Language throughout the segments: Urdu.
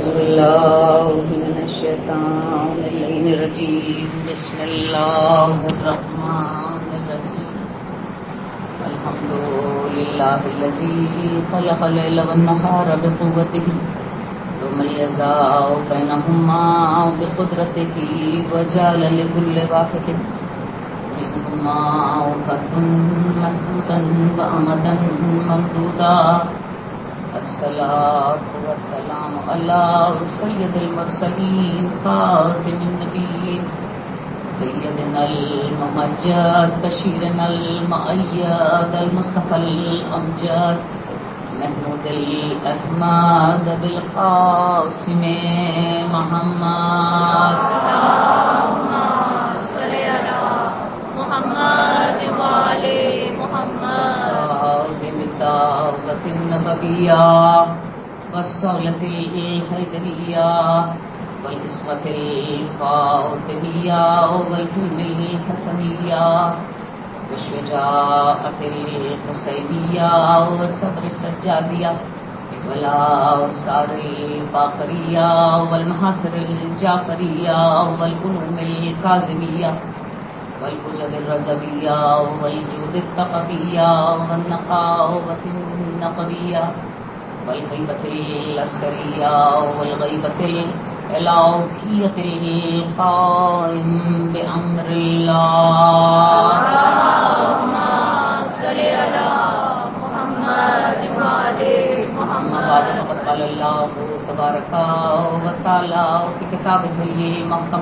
بالله من الشيطان الرجيم. بسم الله الرحمن الرحيم. الحمد لله الذي خلق الليل والنهار بقوته وميز بينهما بقدرته وجعل لكل واحد منهما وقتا محدودا وأمدا ممدودا. الصلاة والسلام على سيد المرسلين خاتم النبيين سيدنا الممجد بشيرنا المؤيد المصطفى الأمجد محمود الأحمد بالقاسم محمد. اللهم صل على محمد وآل محمد. صادم الدعوة النبوية والصولة الحيدرية والإسوة الفاطمية والحلم الحسنية والشجاعة الحسينية والصبر السجادية والآثار الباقرية والمحاصر الجعفرية والعلوم الكاظمية والوجد الرزوية والجود التقوية والنقاوة النقوية والغيبة العسكرية والغيبة الإلهية القائم بأمر الله. اللهم صل على محمد وآل محمد. وقد قال الله تبارك وتعالى في كتابه المحكم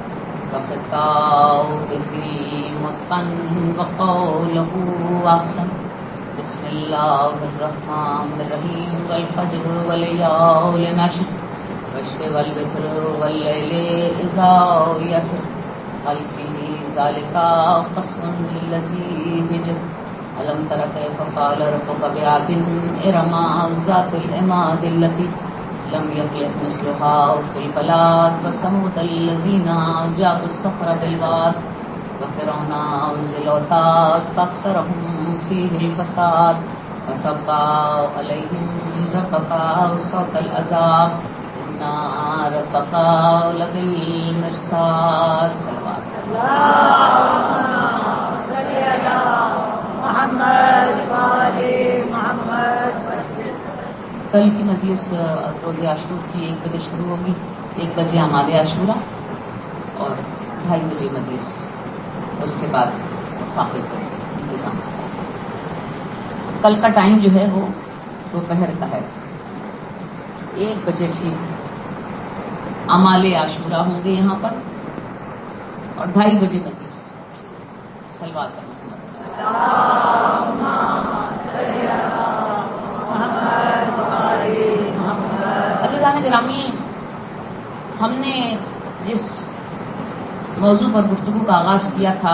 وخطابه المتقن وقوله أحسن. بسم الله الرحمن الرحيم. والفجر والليال العشر والشفع والوتر والليل إذا يسر هل في ذلك قسم للذي هجر. ألم تر كيف فعل ربك بعاد إرم ذات العماد التي لم يخلق مثلها في البلاد. وثمود الذين جابوا الصخر بالواد وفرعون ذي الأوتاد فأكثرهم فيه الفساد فصب عليهم ربك صوت العذاب إن ربك لبالمرصاد. صلوات. اللهم صل على محمد وآل محمد. کل کی مجلس روز عاشور کی 1 بجے شروع ہوگی. 1 بجے اعمال عاشورہ اور 2:30 بجے مجلس اور اس کے بعد فاقے کا انتظام ہوتا ہے. کل کا ٹائم جو ہے وہ دوپہر کا ہے. 1 بجے ٹھیک اعمال عاشورہ ہوں گے یہاں پر اور 2:30 بجے مجلس. صلوات محمد. اللهم صل على محمد وآل محمد. عزیزان گرامی، ہم نے جس موضوع پر گفتگو کا آغاز کیا تھا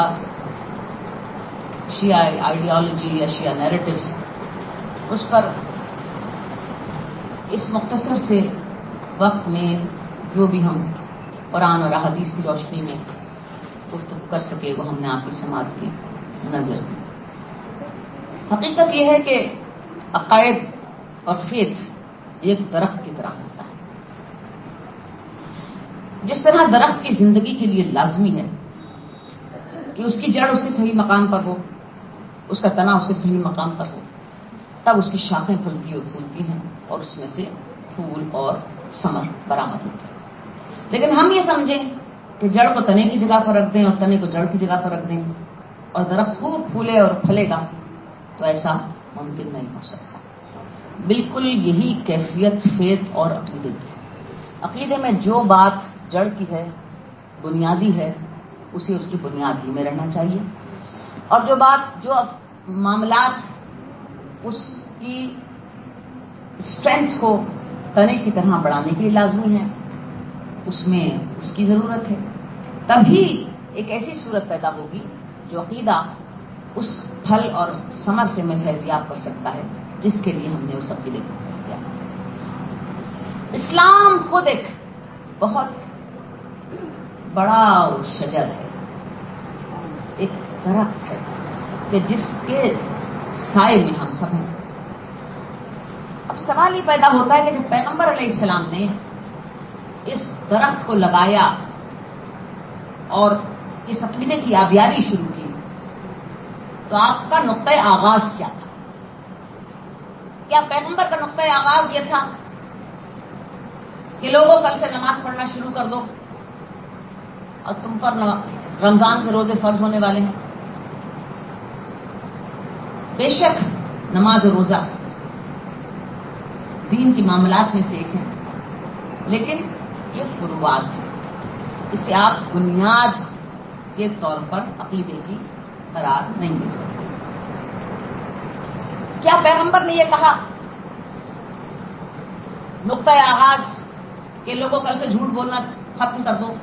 شیعہ آئیڈیالوجی یا شیعہ نیریٹو، اس پر اس مختصر سے وقت میں جو بھی ہم قرآن اور احادیث کی روشنی میں گفتگو کر سکے وہ ہم نے آپ کی سماعت کی نظر کی. حقیقت یہ ہے کہ عقائد اور فیتھ ایک درخت کی طرح ہوتا ہے. جس طرح درخت کی زندگی کے لیے لازمی ہے کہ اس کی جڑ اس کے صحیح مقام پر ہو، اس کا تنا اس کے صحیح مقام پر ہو، تب اس کی شاخیں پھلتی اور پھولتی ہیں اور اس میں سے پھول اور ثمر برآمد ہوتے ہیں. لیکن ہم یہ سمجھیں کہ جڑ کو تنے کی جگہ پر رکھ دیں اور تنے کو جڑ کی جگہ پر رکھ دیں اور درخت خوب پھولے اور پھلے گا، تو ایسا ممکن نہیں ہو سکتا. بالکل یہی کیفیت فیتھ اور عقیدے کی. عقیدے میں جو بات جڑ کی ہے، بنیادی ہے، اسے اس کی بنیاد ہی میں رہنا چاہیے، اور جو معاملات اس کی اسٹرینتھ کو تنے کی طرح بڑھانے کے لیے لازمی ہے، اس میں اس کی ضرورت ہے. تبھی ایک ایسی صورت پیدا ہوگی جو عقیدہ اس پھل اور ثمر سے میں فیضیاب کر سکتا ہے جس کے لیے ہم نے اس عقیدے کو کیا. اسلام خود ایک بہت بڑا شجر ہے، ایک درخت ہے کہ جس کے سائے میں ہم سب ہیں. اب سوال یہ پیدا ہوتا ہے کہ جب پیغمبر علیہ السلام نے اس درخت کو لگایا اور اس عقیدے کی آبیاری شروع کی تو آپ کا نقطۂ آغاز کیا تھا؟ کیا پیغمبر کا نقطۂ آغاز یہ تھا کہ لوگوں کل سے نماز پڑھنا شروع کر دو اور تم پر رمضان کے روزے فرض ہونے والے ہیں؟ بے شک نماز و روزہ دین کی معاملات میں سے ایک ہے، لیکن یہ فروعات ہے، اسے آپ بنیاد کے طور پر عقیدے کی قرار نہیں دے سکتے۔ کیا پیغمبر نے یہ کہا نقطۂ آغاز کہ لوگوں کل سے جھوٹ بولنا ختم کر دو؟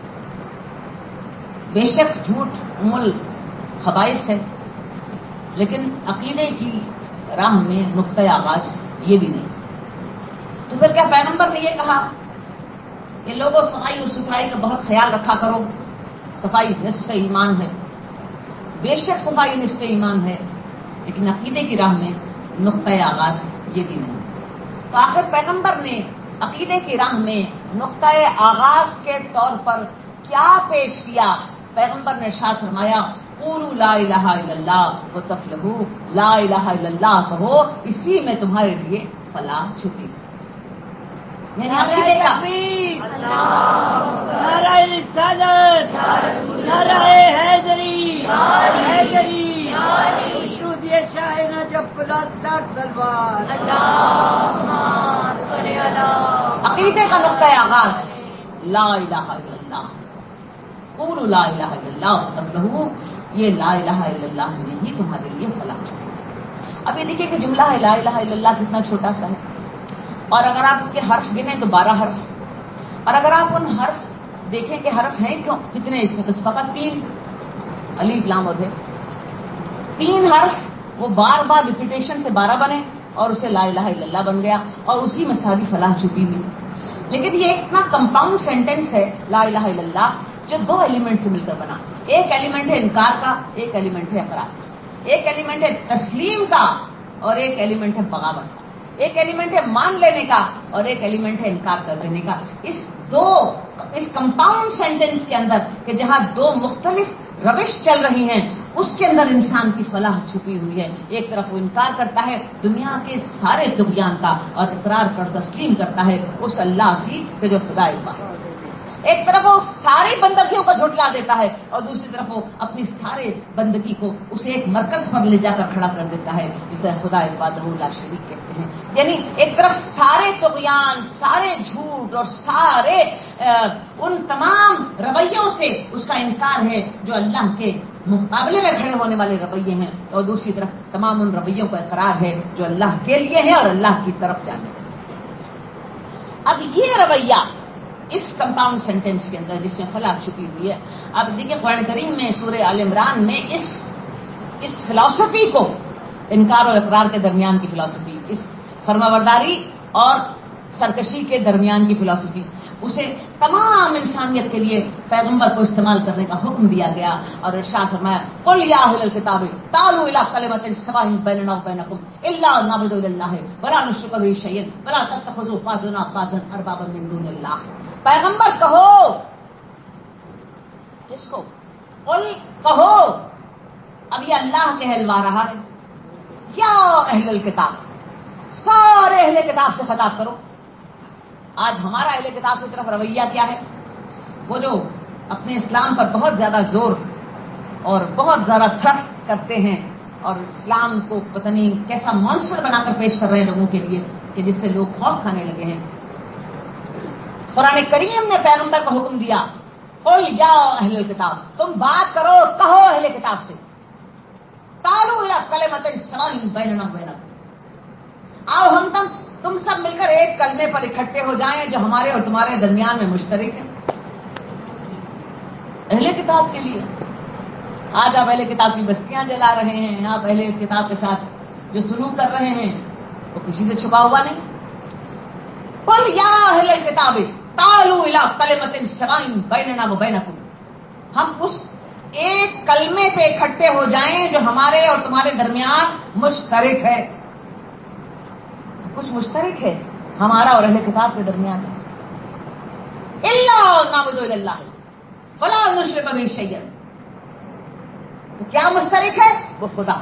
بے شک جھوٹ ام الخبائث ہے، لیکن عقیدے کی راہ میں نقطۂ آغاز یہ بھی نہیں۔ تو پھر کیا پیغمبر نے یہ کہا کہ لوگوں صفائی اور ستھرائی کا بہت خیال رکھا کرو، صفائی نصف ایمان ہے؟ بے شک صفائی نصف ایمان ہے، لیکن عقیدے کی راہ میں نقطۂ آغاز یہ بھی نہیں۔ تو آخر پیغمبر نے عقیدے کی راہ میں نقطۂ آغاز کے طور پر کیا پیش کیا؟ پیغمبر نے ارشاد فرمایا قولوا لا الہ الا اللہ وتفلحوا، لا الہ الا اللہ کہو، اسی میں تمہارے لیے فلاح چھپی۔ یعنی عقیدے کا نعرہ رسالت، نعرہ حیدری، خشنود شاہ نجف الاتار سلوات، عقیدے کا نقطۂ آغاز لا الہ الا اللہ، قولوا لا الہ الا اللہ وتفلحوا، یہ لا الہ الا اللہ میں ہی تمہارے لیے فلاح چھپی۔ اب یہ دیکھیں کہ جملہ ہے لا الہ الا اللہ کتنا چھوٹا سا ہے، اور اگر آپ اس کے حرف گنیں تو 12 حرف، اور اگر آپ ان حرف دیکھیں کہ حرف ہیں کتنے اس میں، تو فقط 3 الف لام اور ہے، 3 حرف وہ بار بار ریپیٹیشن سے 12 بنے اور اسے لا الہ الا اللہ بن گیا، اور اسی میں ساری فلاح چھپی ہوئی۔ لیکن یہ اتنا کمپاؤنڈ سینٹینس ہے لا الہ الا اللہ جو 2 ایلیمنٹ سے مل کر بنا۔ ایک ایلیمنٹ ہے انکار کا، ایک ایلیمنٹ ہے اقرار کا، ایک ایلیمنٹ ہے تسلیم کا اور ایک ایلیمنٹ ہے بغاوت کا، ایک ایلیمنٹ ہے مان لینے کا اور ایک ایلیمنٹ ہے انکار کر دینے کا۔ اس کمپاؤنڈ سینٹینس کے اندر کہ جہاں 2 مختلف روش چل رہی ہیں، اس کے اندر انسان کی فلاح چھپی ہوئی ہے۔ ایک طرف وہ انکار کرتا ہے دنیا کے سارے طغیان کا اور اقرار کر تسلیم کرتا ہے اس اللہ کی کہ جو خدا ایک ہے۔ ایک طرف وہ ساری بندگیوں کو جھٹلا دیتا ہے اور دوسری طرف وہ اپنی سارے بندگی کو اسے ایک مرکز پر لے جا کر کھڑا کر دیتا ہے، جسے خدا وحدہ لا شریک کہتے ہیں۔ یعنی ایک طرف سارے طغیان، سارے جھوٹ اور سارے ان تمام رویوں سے اس کا انکار ہے جو اللہ کے مقابلے میں کھڑے ہونے والے رویے ہیں، اور دوسری طرف تمام ان رویوں کا اقرار ہے جو اللہ کے لیے ہے اور اللہ کی طرف جانے والے۔ اب یہ رویہ اس کمپاؤنڈ سینٹینس کے اندر جس میں فلاح چھپی ہوئی ہے، اب دیکھیں قرآن کریم میں سورہ آل عمران میں اس فلسفی کو، انکار اور اقرار کے درمیان کی فلسفی، اس فرمانبرداری اور سرکشی کے درمیان کی فلسفی، اسے تمام انسانیت کے لیے پیغمبر کو استعمال کرنے کا حکم دیا گیا، اور ارشاد فرمایا قل یا اہل الکتاب تعالوا الی کلمۃ سواء بیننا وبینکم الا نعبد اللہ ولا نشرک به شیئا ولا تتخذوا بعضنا بعضا اربابا من دون اللہ۔ پیغمبر کہو، کس کو؟ قل کہو، اب یہ اللہ کہلوا رہا ہے، یا اہل الکتاب، سارے اہل کتاب سے خطاب کرو۔ آج ہمارا اہل کتاب کی طرف رویہ کیا ہے؟ وہ جو اپنے اسلام پر بہت زیادہ زور اور بہت زیادہ تھرسٹ کرتے ہیں اور اسلام کو پتہ نہیں کیسا مانسٹر بنا کر پیش کر رہے ہیں لوگوں کے لیے کہ جس سے لوگ خوف کھانے لگے ہیں۔ قرآن کریم نے پیغمبر کو حکم دیا قل یا اہل الکتاب، تم بات کرو، کہو اہل کتاب سے، تعالوا الی کلمۃ سواء بیننا وبینکم، آؤ ہم تم سب مل کر ایک کلمے پر اکٹھے ہو جائیں جو ہمارے اور تمہارے درمیان میں مشترک ہے۔ اہل کتاب کے لیے آج آپ اہل کتاب کی بستیاں جلا رہے ہیں، آپ اہل کتاب کے ساتھ جو سلوک کر رہے ہیں وہ کسی سے چھپا ہوا نہیں۔ قل یا اہل الکتاب تعالوا الی کلمۃ سواء بیننا وبینکم، ہم اس ایک کلمے پہ اکٹھے ہو جائیں جو ہمارے اور تمہارے درمیان مشترک ہے۔ کچھ مشترک ہے ہمارا اور اہل کتاب کے درمیان، اللہ نعبد الا اللہ ولا نشرک بہ شیئا. تو کیا مشترک ہے؟ وہ خدا.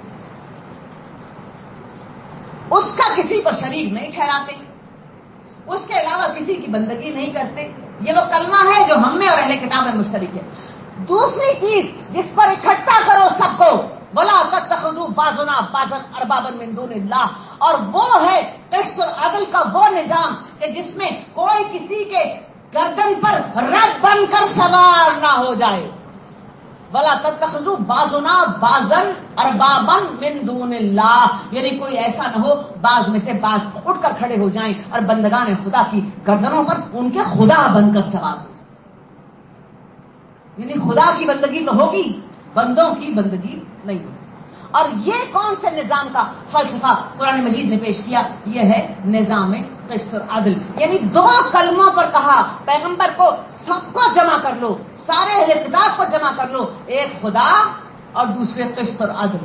اس کا کسی کو شریک نہیں ٹھہراتے, اس کے علاوہ کسی کی بندگی نہیں کرتے. یہ وہ کلمہ ہے جو ہم میں اور اہل کتاب میں مشترک ہے. دوسری چیز جس پر اکٹھا کرو سب کو, وَلَا تَتَّخِذُوا بَعْضُنَا بَعْضًا أَرْبَابًا مِّن دُونِ اللَّهِ, اور وہ ہے قسط اور عدل کا وہ نظام کہ جس میں کوئی کسی کے گردن پر رب بن کر سوار نہ ہو جائے. وَلَا تَتَّخِذُوا بَعْضُنَا بَعْضًا أَرْبَابًا مِّن دُونِ اللَّهِ, یعنی کوئی ایسا نہ ہو بعض میں سے بعض اٹھ کر کھڑے ہو جائیں اور بندگان خدا کی گردنوں پر ان کے خدا بن کر سوار ہو. یعنی خدا کی بندگی تو ہوگی, بندوں کی بندگی نہیں ہوگی. اور یہ کون سے نظام کا فلسفہ قرآن مجید نے پیش کیا؟ یہ ہے نظام قسط اور عدل. یعنی دو کلموں پر کہا پیغمبر کو سب کو جمع کر لو, سارے اہل کتاب کو جمع کر لو, ایک خدا اور دوسرے قسط اور عدل.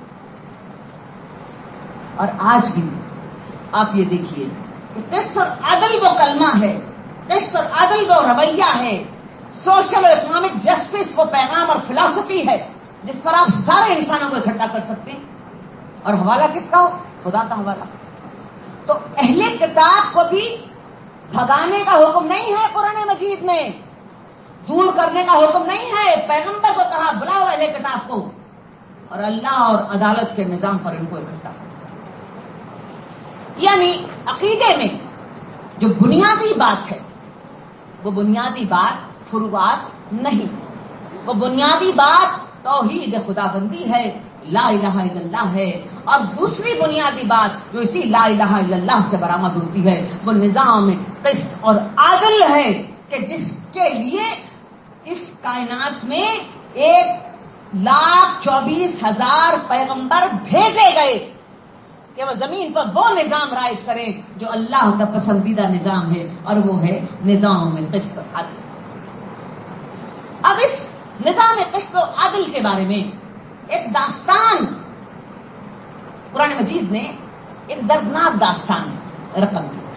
اور آج بھی آپ یہ دیکھیے کہ قسط اور عدل وہ کلمہ ہے, قسط اور عدل وہ رویہ ہے, سوشل اور اکنامک جسٹس وہ پیغام اور فلسفی ہے جس پر آپ سارے انسانوں کو اکٹھا کر سکتے ہیں. اور حوالہ کس کا ہو؟ خدا کا حوالہ. تو اہل کتاب کو بھی بھگانے کا حکم نہیں ہے قرآن مجید میں, دور کرنے کا حکم نہیں ہے. پیغمبر کو کہا بلاؤ اہل کتاب کو, اور اللہ اور عدالت کے نظام پر ان کو اکٹھا کرو. یعنی عقیدے میں جو بنیادی بات ہے وہ بنیادی بات فروعات نہیں, وہ بنیادی بات توحید خدا بندی ہے, لا الہ الا اللہ ہے. اور دوسری بنیادی بات جو اسی لا الہ الا اللہ سے برآمد ہوتی ہے وہ نظام قسط اور عدل ہے کہ جس کے لیے اس کائنات میں 1,24,000 پیغمبر بھیجے گئے کہ وہ زمین پر وہ نظام رائج کریں جو اللہ کا پسندیدہ نظام ہے, اور وہ ہے نظام قسط اور عدل. اب اس نظام قسط و عدل کے بارے میں ایک داستان قرآن مجید نے ایک دردناک داستان رقم کی,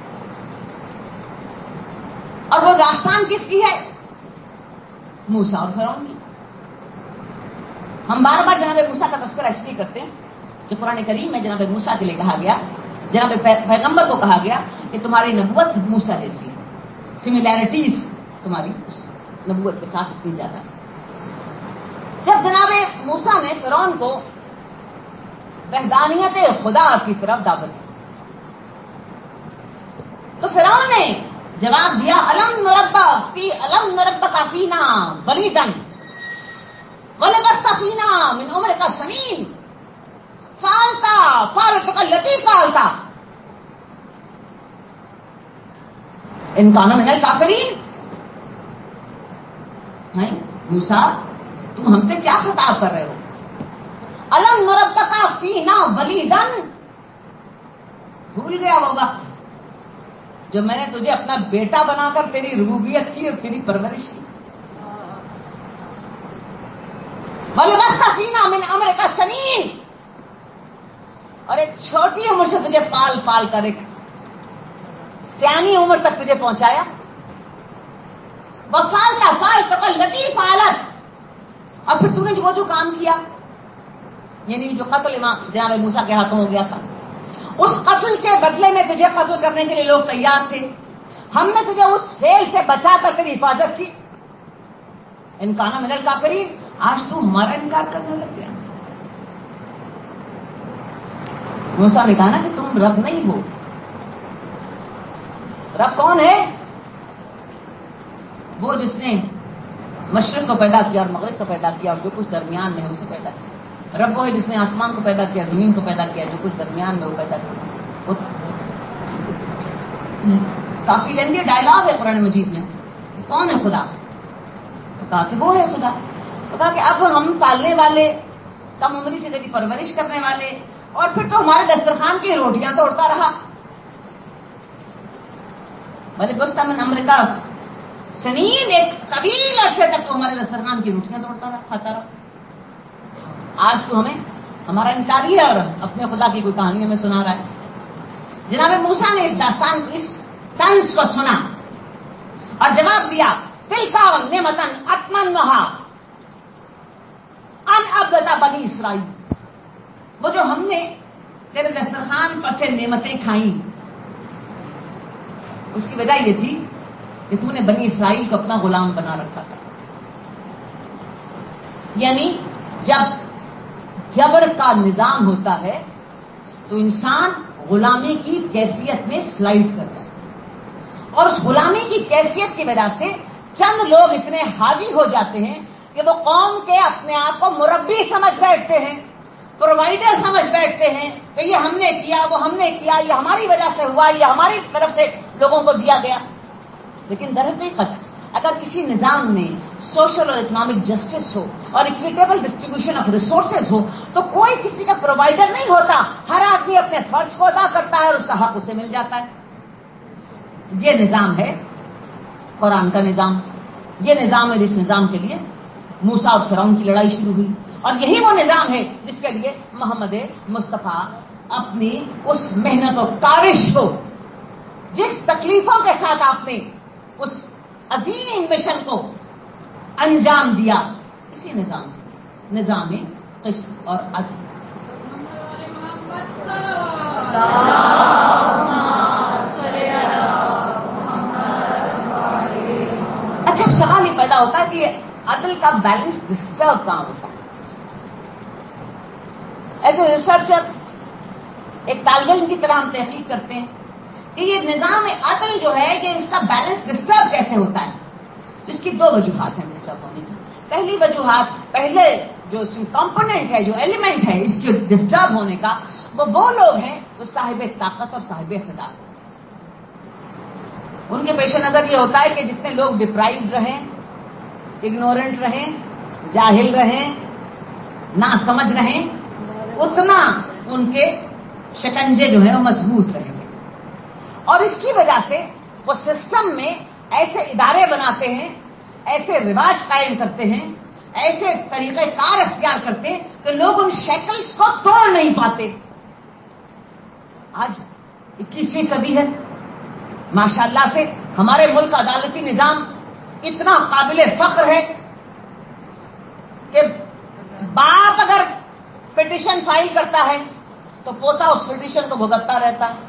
اور وہ داستان کس کی ہے؟ موسیٰ اور فرعون کی. ہم بار بار جناب موسیٰ کا تذکرہ اس لیے کرتے ہیں کہ قرآن کریم میں جناب موسیٰ کے لیے کہا گیا, جناب پیغمبر کو کہا گیا کہ تمہاری نبوت موسیٰ جیسی ہے, سملیرٹیز تمہاری اس نبوت کے ساتھ اتنی زیادہ. جب جناب موسیٰ نے فرعون کو وحدانیت خدا کی طرف دعوت دی تو فرعون نے جواب دیا الم نربک فینا ولیدا ولبثت فینا من عمرک سنین فعلتک التی فعلت ان کان من الکافرین. موسیٰ تم ہم سے کیا خطاب کر رہے ہو؟ الم نربک فینا ولیدا, بھول گیا وہ وقت جو میں نے تجھے اپنا بیٹا بنا کر تیری ربوبیت کی اور تیری پرورش کی. وَلَبَثْتَ فِينَا مِنْ عُمْرِكَ سَنِينَ, اور ایک چھوٹی عمر سے تجھے پال پال کر ایک سیانی عمر تک تجھے پہنچایا. فَعَلْتَ الَّتِي فَعَلَتْ, اور پھر تو نے وہ جو کام کیا, یعنی جو قتل جناب موسیٰ کے ہاتھوں ہو گیا تھا, اس قتل کے بدلے میں تجھے قتل کرنے کے لیے لوگ تیار تھے, ہم نے تجھے اس فعل سے بچا کر تیری حفاظت کی. ان کان من الکافرین, آج تو ہمارا انکار کرنے لگ گیا. موسیٰ نے کہا نا کہ تم رب نہیں ہو. رب کون ہے؟ وہ جس نے مشرق کو پیدا کیا اور مغرب کو پیدا کیا اور جو کچھ درمیان میں ہے اسے پیدا کیا. رب وہ ہے جس نے آسمان کو پیدا کیا, زمین کو پیدا کیا, جو کچھ درمیان میں وہ پیدا کیا. وہ کافی لیندی ڈائلاگ ہے قرآن مجید میں. کون ہے خدا؟ تو کہا کہ وہ ہے خدا. تو کہا کہ اب ہم پالنے والے, کم عمری سے تیری پرورش کرنے والے, اور پھر تو ہمارے دسترخوان کی روٹیاں توڑتا رہا. وَلَبِثْتَ مِنْ عُمْرِكَ سنین, ایک طویل عرصے تک تو ہمارے دسترخوان کی روٹیاں توڑتا رہا, کھاتا رہا. آج تو ہمیں ہمارا انکار ہی ہے اور اپنے خدا کی کوئی کہانی ہمیں سنا رہا ہے. جناب موسیٰ نے اس داستان, اس طنز کو سنا اور جواب دیا تلکا نعمتن اتمنہا ان عبدتا بنی اسرائیل، وہ جو ہم نے تیرے دسترخوان پر سے نعمتیں کھائیں اس کی وجہ یہ تھی کہ تو نے بنی اسرائیل کو اپنا غلام بنا رکھا تھا. یعنی جب جبر کا نظام ہوتا ہے تو انسان غلامی کی کیفیت میں سلائڈ کرتا ہے، اور اس غلامی کی کیفیت کی وجہ سے چند لوگ اتنے حاوی ہو جاتے ہیں کہ وہ قوم کے اپنے آپ کو مربی سمجھ بیٹھتے ہیں، پرووائڈر سمجھ بیٹھتے ہیں کہ یہ ہم نے کیا، وہ ہم نے کیا، یہ ہماری وجہ سے ہوا، یہ ہماری طرف سے لوگوں کو دیا گیا. لیکن در حقیقت اگر کسی نظام میں سوشل اور اکنامک جسٹس ہو اور اکویٹیبل ڈسٹریبیوشن آف ریسورسز ہو تو کوئی کسی کا پرووائڈر نہیں ہوتا، ہر آدمی اپنے فرض کو ادا کرتا ہے اور اس کا حق اسے مل جاتا ہے. یہ نظام ہے قرآن کا نظام، یہ نظام ہے جس نظام کے لیے موسیٰ اور فرعون کی لڑائی شروع ہوئی، اور یہی وہ نظام ہے جس کے لیے محمد مصطفیٰ اپنی اس محنت و کاوش کو، جس تکلیفوں کے ساتھ آپ نے اس عظیم مشن کو انجام دیا، اسی نظام قسط اور عدل. اچھا سوال یہ پیدا ہوتا ہے کہ عدل کا بیلنس ڈسٹرب کہاں ہوتا ہے؟ ایز اے ریسرچر ایک طالب علم کی طرح ہم تحقیق کرتے ہیں کہ یہ نظام عدل جو ہے یہ اس کا بیلنس ڈسٹرب کیسے ہوتا ہے. تو اس کی دو وجوہات ہیں ڈسٹرب ہونے کی. پہلی وجوہات، پہلے جو کمپوننٹ ہے، جو ایلیمنٹ ہے اس کے ڈسٹرب ہونے کا، وہ لوگ ہیں جو صاحب طاقت اور صاحب اقتدار. ان کے پیش نظر یہ ہوتا ہے کہ جتنے لوگ ڈپرائیوڈ رہیں، اگنورنٹ رہیں، جاہل رہیں، نا سمجھ رہیں، اتنا ان کے شکنجے جو ہیں وہ مضبوط رہیں گے. اور اس کی وجہ سے وہ سسٹم میں ایسے ادارے بناتے ہیں، ایسے رواج قائم کرتے ہیں، ایسے طریقہ کار اختیار کرتے ہیں کہ لوگ ان شیکلز کو توڑ نہیں پاتے. آج 21ویں صدی ہے، ماشاءاللہ سے ہمارے ملک کا عدالتی نظام اتنا قابل فخر ہے کہ باپ اگر پٹیشن فائل کرتا ہے تو پوتا اس پٹیشن کو بھگتتا رہتا ہے،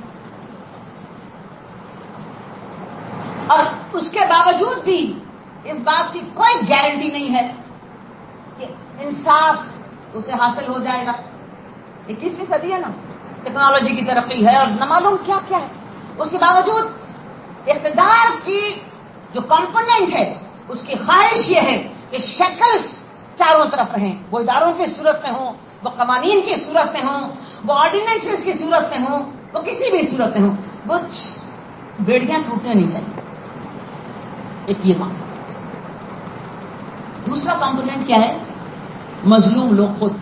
اور اس کے باوجود بھی اس بات کی کوئی گارنٹی نہیں ہے کہ انصاف اسے حاصل ہو جائے گا. 21ویں صدی ہے نا، ٹیکنالوجی کی ترقی ہے اور نہ معلوم کیا کیا ہے، اس کے باوجود اقتدار کی جو کمپوننٹ ہے اس کی خواہش یہ ہے کہ شکلز چاروں طرف رہیں، وہ اداروں کی صورت میں ہوں، وہ قوانین کی صورت میں ہوں، وہ آرڈیننسز کی صورت میں ہوں، وہ کسی بھی صورت میں ہوں، وہ بیڑیاں ٹوٹنے نہیں چاہیے. ایک یہ کمپوننٹ. دوسرا کمپوننٹ کیا ہے؟ مظلوم لوگ خود،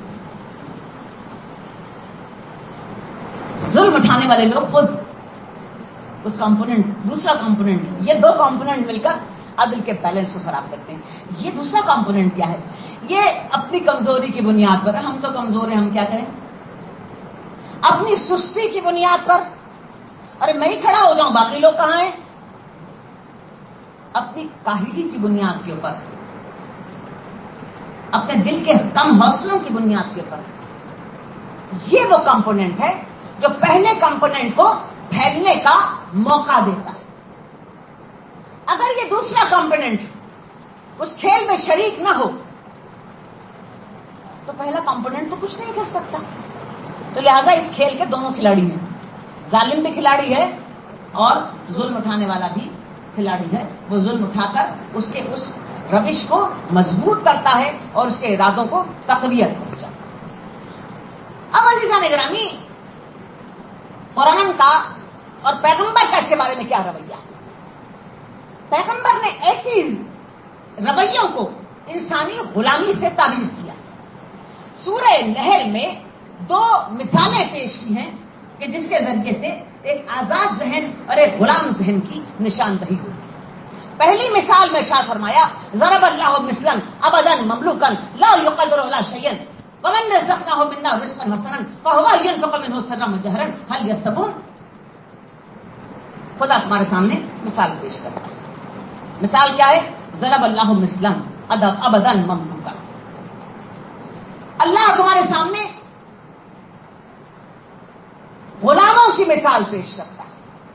ظلم اٹھانے والے لوگ خود. اس کمپوننٹ، دوسرا کمپوننٹ، یہ دو کمپوننٹ مل کر عدل کے بیلنس کو خراب کرتے ہیں. یہ دوسرا کمپوننٹ کیا ہے؟ یہ اپنی کمزوری کی بنیاد پر، ہم تو کمزور ہیں، ہم کیا کریں؟ اپنی سستی کی بنیاد پر، ارے میں ہی کھڑا ہو جاؤں باقی لوگ کہاں ہیں؟ اپنی کاہلی کی بنیاد کے اوپر، اپنے دل کے کم حوصلوں کی بنیاد کے اوپر. یہ وہ کمپوننٹ ہے جو پہلے کمپوننٹ کو پھیلنے کا موقع دیتا ہے. اگر یہ دوسرا کمپوننٹ اس کھیل میں شریک نہ ہو تو پہلا کمپوننٹ تو کچھ نہیں کر سکتا. تو لہذا اس کھیل کے دونوں کھلاڑی ہیں، ظالم بھی کھلاڑی ہے اور ظلم اٹھانے والا بھی کھلاڑی ہے. وہ ظلم اٹھا کر اس کے اس روش کو مضبوط کرتا ہے اور اس کے ارادوں کو تقویت پہنچاتا ہے. اب عزیزان گرامی، قرآن کا اور پیغمبر کا اس کے بارے میں کیا رویہ ہے؟ پیغمبر نے ایسی رویوں کو انسانی غلامی سے تعبیر کیا. سورہ نحل میں دو مثالیں پیش کی ہیں کہ جس کے ذریعے سے ایک آزاد ذہن اور ایک غلام ذہن کی نشاندہی ہوتی ہے. پہلی مثال میں ارشاد فرمایا ضرب اللہ مثلا ابدا مملوکا لا يقدر على شيء ومن رزقناه منا رزقا حسنا فهو ينفق منه سرا وجهرا هل يستوون. خدا تمہارے سامنے مثال پیش کرتا ہے. مثال کیا ہے؟ ضرب اللہ مثلا ابدا مملوکا. اللہ تمہارے سامنے غلاموں کی مثال پیش کرتا ہے.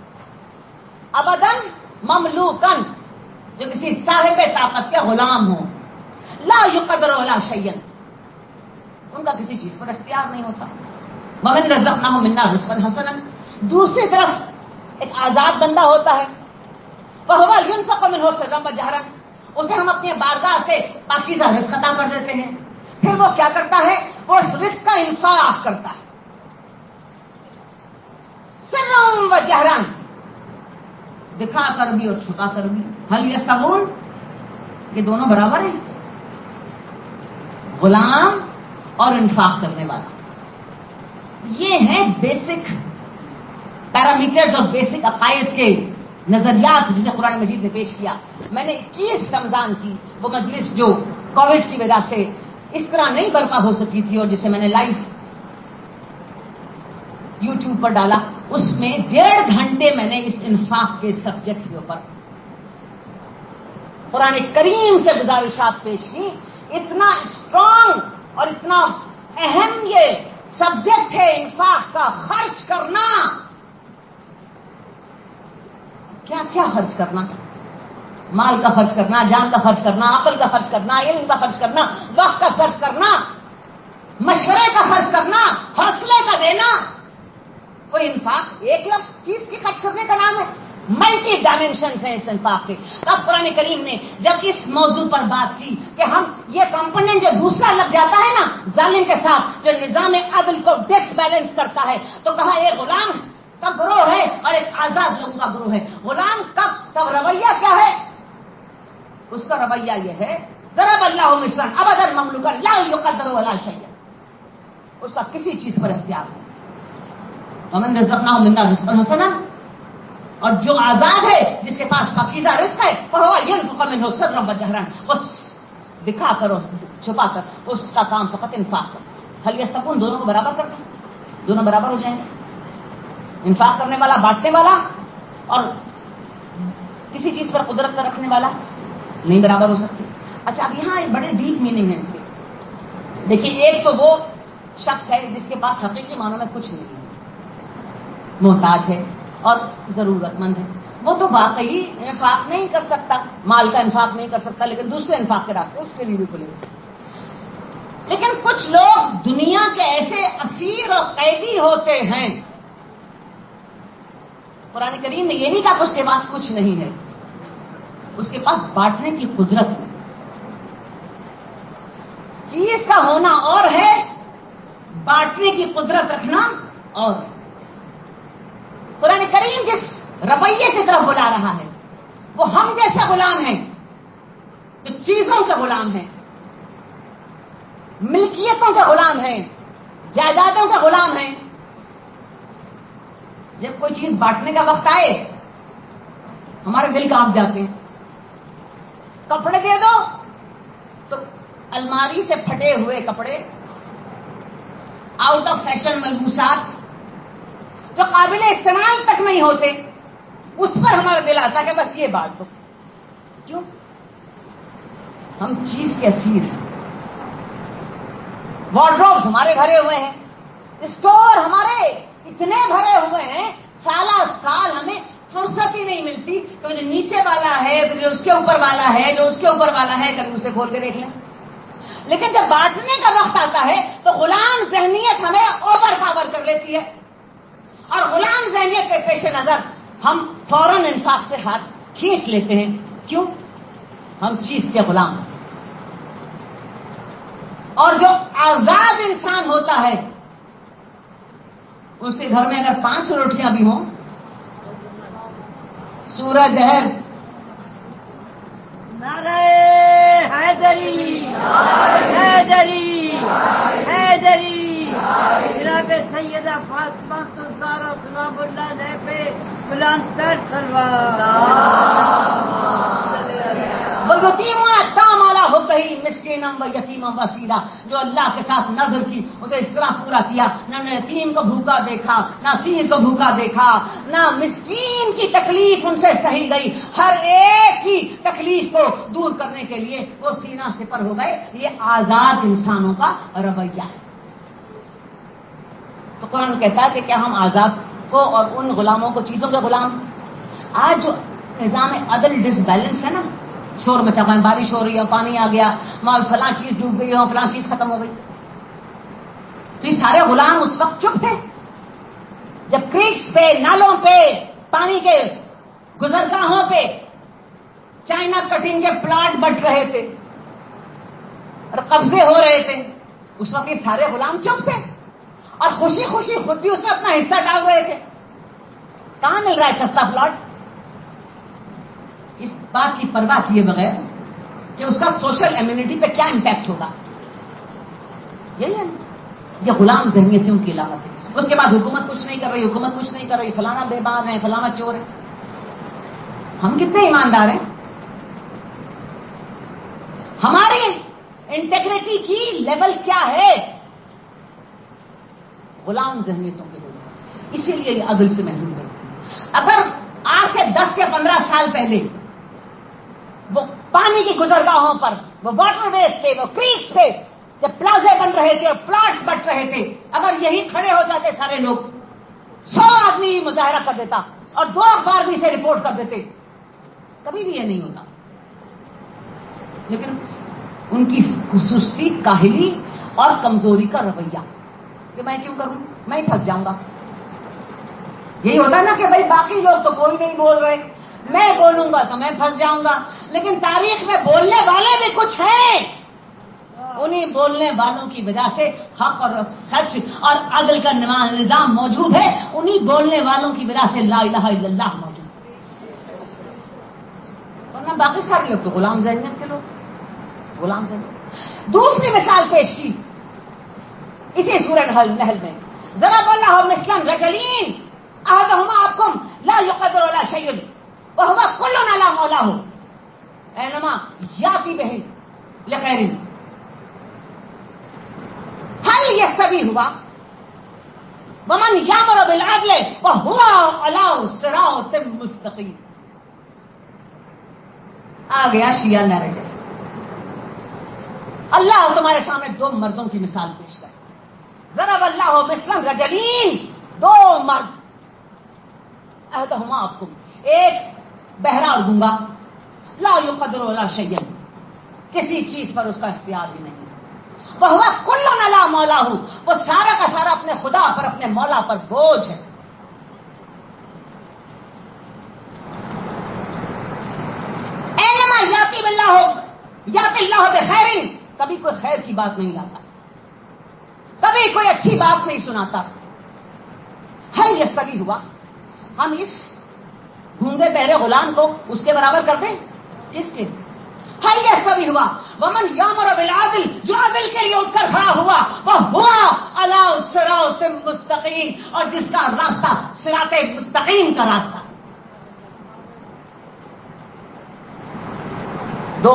ابدن مملوکن، جو کسی صاحب طاقت کے غلام ہوں. لا یقدر ولا شیئا، ان کا کسی چیز پر اختیار نہیں ہوتا. ومن رزقناہ منا رزقا حسنا، دوسری طرف ایک آزاد بندہ ہوتا ہے. فہو ينفق منہ سرا وجہرا، اسے ہم اپنی بارگاہ سے پاکیزہ رزق عطا کر دیتے ہیں. پھر وہ کیا کرتا ہے؟ وہ اس رزق کا انفاق کرتا ہے، سرا وجہرا، دکھا کر بھی اور چھپا کر بھی. هل يستوون، یہ دونوں برابر ہیں؟ غلام اور انفاق کرنے والا، یہ ہیں بیسک پیرامیٹرز اور بیسک عقائد کے نظریات جسے قرآن مجید نے پیش کیا. میں نے 21 رمضان کی وہ مجلس جو کووڈ کی وجہ سے اس طرح نہیں برپا ہو سکی تھی اور جسے میں نے لائیو یوٹیوب پر ڈالا، اس میں 1.5 گھنٹے میں نے اس انفاق کے سبجیکٹ کے اوپر قرآن کریم سے گزارشات پیش کی. اتنا اسٹرانگ اور اتنا اہم یہ سبجیکٹ ہے انفاق کا. خرچ کرنا، کیا کیا خرچ کرنا، مال کا خرچ کرنا، جان کا خرچ کرنا، عقل کا خرچ کرنا، علم کا خرچ کرنا، وقت کا خرچ کرنا، مشورے کا خرچ کرنا، حوصلے کا دینا. کوئی انفاق ایک لفظ چیز کی خرچ کرنے کا نام ہے؟ ملٹی ڈائمینشنز ہیں اس انفاق کے. اب قرآن کریم نے جب اس موضوع پر بات کی کہ ہم یہ کمپوننٹ جو دوسرا لگ جاتا ہے نا ظالم کے ساتھ، جو نظام عدل کو ڈس بیلنس کرتا ہے، تو کہا ایک غلام کا گروہ ہے اور ایک آزاد لوگوں کا گروہ ہے. غلام کا تب رویہ کیا ہے؟ اس کا رویہ یہ ہے ضرب اللہ مثلا ابدا مملوکا لا یقدر ولا شیئا، اس کا کسی چیز پر اختیار نہیں. ومن رزقناہ منا رزقا حسنا، اور جو آزاد ہے جس کے پاس پاکیزہ رزق ہے، فہو ينفق منہ سرا وجہرا، وہ دکھا کر اور چھپا کر اس کا کام فقط انفاق کر. هل يستوون، دونوں کو برابر کرتے ہیں، دونوں برابر ہو جائیں گے. انفاق کرنے والا، بانٹنے والا، اور کسی چیز پر قدرت رکھنے والا نہیں برابر ہو سکتے. اچھا، اب یہاں ایک بڑے ڈیپ میننگ ہے اس کے. دیکھیے، ایک تو وہ شخص ہے جس کے پاس حقیقی معنوں میں کچھ نہیں ہے، محتاج ہے اور ضرورت مند ہے. وہ تو واقعی انفاق نہیں کر سکتا، مال کا انفاق نہیں کر سکتا، لیکن دوسرے انفاق کے راستے اس کے لیے بھی کھلے. لیکن کچھ لوگ دنیا کے ایسے اسیر اور قیدی ہوتے ہیں. قرآن کریم نے یہ نہیں کہا کہ اس کے پاس کچھ نہیں ہے، اس کے پاس بانٹنے کی قدرت ہے. چیز کا ہونا اور ہے، بانٹنے کی قدرت رکھنا اور ہے. قرآن کریم جس رویے کی طرف بلا رہا ہے وہ ہم جیسے غلام ہیں جو چیزوں کے غلام ہیں، ملکیتوں کے غلام ہیں، جائیدادوں کے غلام ہیں. جب کوئی چیز بانٹنے کا وقت آئے ہمارے دل کانپ جاتے ہیں. کپڑے دے دو تو الماری سے پھٹے ہوئے کپڑے، آؤٹ آف فیشن ملبوسات جو قابل استعمال تک نہیں ہوتے، اس پر ہمارا دل آتا ہے کہ بس یہ بانٹ دو. کیوں؟ ہم چیز کے اسیر ہیں. وارڈروبس ہمارے بھرے ہوئے ہیں، اسٹور ہمارے اتنے بھرے ہوئے ہیں، سالہ سال ہمیں فرصت ہی نہیں ملتی کہ جو نیچے والا ہے، جو اس کے اوپر والا ہے، جو اس کے اوپر والا ہے، کبھی اسے کھول کے دیکھ لیں. لیکن جب بانٹنے کا وقت آتا ہے تو غلام ذہنیت ہمیں اوور پاور کر لیتی ہے، اور غلام ذہنیت کے پیش نظر ہم فوراً انفاق سے ہاتھ کھینچ لیتے ہیں. کیوں؟ ہم چیز کے غلام ہیں. اور جو آزاد انسان ہوتا ہے اس کے گھر میں اگر 5 روٹیاں بھی ہوں، سورہ دہر نعرہ حیدری، حیدری، حیدری، جناب سیدہ فاطمہ الزہرا سلام اللہ علیہ پہ بلندتر سلوات. وَيُطِيعُونَ الطَّعَامَ عَلَىٰ حُبِّهِ مسکینم و یتیمم و اسیرا، جو اللہ کے ساتھ نظر کی اسے اس طرح پورا کیا، نہ یتیم کو بھوکا دیکھا، نہ اسیر کو بھوکا دیکھا، نہ مسکین کی تکلیف ان سے سہی گئی، ہر ایک کی تکلیف کو دور کرنے کے لیے وہ سینہ سپر ہو گئے۔ یہ آزاد انسانوں کا رویہ ہے۔ تو قرآن کہتا ہے کہ کیا ہم آزاد کو اور ان غلاموں کو چیزوں کے غلام؟ آج جو نظام عدل ڈس بیلنس ہے نا، شور مچا ہوا ہے، بارش ہو رہی ہے، پانی آ گیا، فلاں چیز ڈوب گئی ہو، فلاں چیز ختم ہو گئی، تو یہ سارے غلام اس وقت چپ تھے جب کریکس پہ، نالوں پہ، پانی کے گزرگاہوں پہ چائنا کٹنگ کے پلاٹ بٹ رہے تھے اور قبضے ہو رہے تھے۔ اس وقت یہ سارے غلام چپ تھے اور خوشی خوشی خود بھی اس میں اپنا حصہ ڈال رہے تھے۔ کہاں مل رہا ہے سستا پلاٹ؟ اس بات کی پرواہ کیے بغیر کہ اس کا سوشل امیونٹی پہ کیا امپیکٹ ہوگا۔ یہی ہے یہ غلام ذہنیتوں کی علامت ہے۔ اس کے بعد حکومت کچھ نہیں کر رہی، حکومت کچھ نہیں کر رہی، فلانا بے ایمان ہے، فلانا چور ہے۔ ہم کتنے ایماندار ہیں؟ ہماری انٹیگریٹی کی لیول کیا ہے؟ غلام ذہنیتوں کے لوگ، اسی لیے یہ عدل سے محروم رہے۔ اگر آج سے 10 یا 15 سال پہلے وہ پانی کی گزرگاہوں پر، وہ واٹر ویز پہ، وہ کریکس پہ جب پلازے بن رہے تھے اور پلاٹس بٹ رہے تھے، اگر یہی کھڑے ہو جاتے سارے لوگ، 100 آدمی مظاہرہ کر دیتا اور 2 اخبار بھی اسے رپورٹ کر دیتے، کبھی بھی یہ نہیں ہوتا۔ لیکن ان کی سستی، کاہلی اور کمزوری کا رویہ کہ میں کیوں کروں، میں ہی پھنس جاؤں گا۔ یہی ہوتا ہے نا کہ بھائی باقی لوگ تو کوئی نہیں بول رہے، میں بولوں گا تو میں پھنس جاؤں گا۔ لیکن تاریخ میں بولنے والے بھی کچھ ہیں، انہیں بولنے والوں کی وجہ سے حق اور سچ اور عدل کا نظام موجود ہے، انہیں بولنے والوں کی وجہ سے لا الہ الا اللہ موجود ہے۔ ورنہ باقی سارے لوگ تو غلام ذہنیت کے لوگ، غلام ذہنیت۔ دوسری مثال پیش کی اسی سورہ نحل میں، ضرب اللہ مثلا رجلین احدہما ابکم لا یقدر ولا شیء وهو کل علی مولاه اینما یاتی بہ لخیر هل یستوی ہوا ومن یامر بالعدل وهو علی صراط مستقیم۔ آ گیا شیعہ نیریٹو۔ اللہ تمہارے سامنے 2 مردوں کی مثال پیش کرتا ہے۔ ضرب اللہ مثلا رجلین، 2 مرد، احدہما ابکم، ایک بہرا اور گونگا، لا یقدر ولا شیء، کسی چیز پر اس کا اختیار ہی نہیں، وہو کل علی مولاہ، وہ سارا کا سارا اپنے خدا پر، اپنے مولا پر بوجھ ہے۔ اینما یاتی اللہ بخیر، کبھی کوئی خیر کی بات نہیں لاتا، کبھی کوئی اچھی بات نہیں سناتا۔ ہل یستوی ہوا، ہم اس گونگے بہرے غلام کو اس کے برابر کر دیں؟ کس کے؟ ہل یستوی ہوا ومن یامر بالعدل، جو عدل کے لیے اٹھ کر کھڑا ہوا، وہ علی صراط مستقیم، اور جس کا راستہ صراط مستقیم کا راستہ۔ 2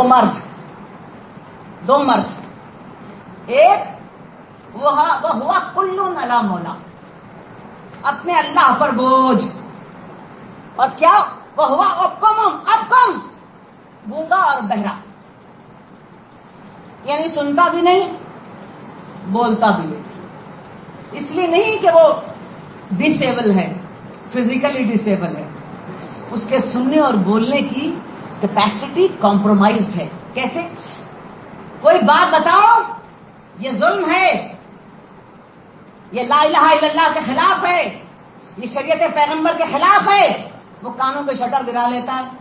مرد، ایک وہ ہوا کلون علی مولا، اپنے اللہ پر بوجھ، اور کیا وہ ہوا ابکم، گونگا اور بہرا، یعنی سنتا بھی نہیں بولتا بھی نہیں۔ اس لیے نہیں کہ وہ ڈسیبل ہے، فزیکلی ڈسیبل ہے، اس کے سننے اور بولنے کی کیپیسٹی کمپرومائزڈ ہے۔ کیسے؟ کوئی بات بتاؤ، یہ ظلم ہے، یہ لا الہ الا اللہ کے خلاف ہے، یہ شریعت پیغمبر کے خلاف ہے، وہ کانوں پہ شٹر گرا لیتا ہے،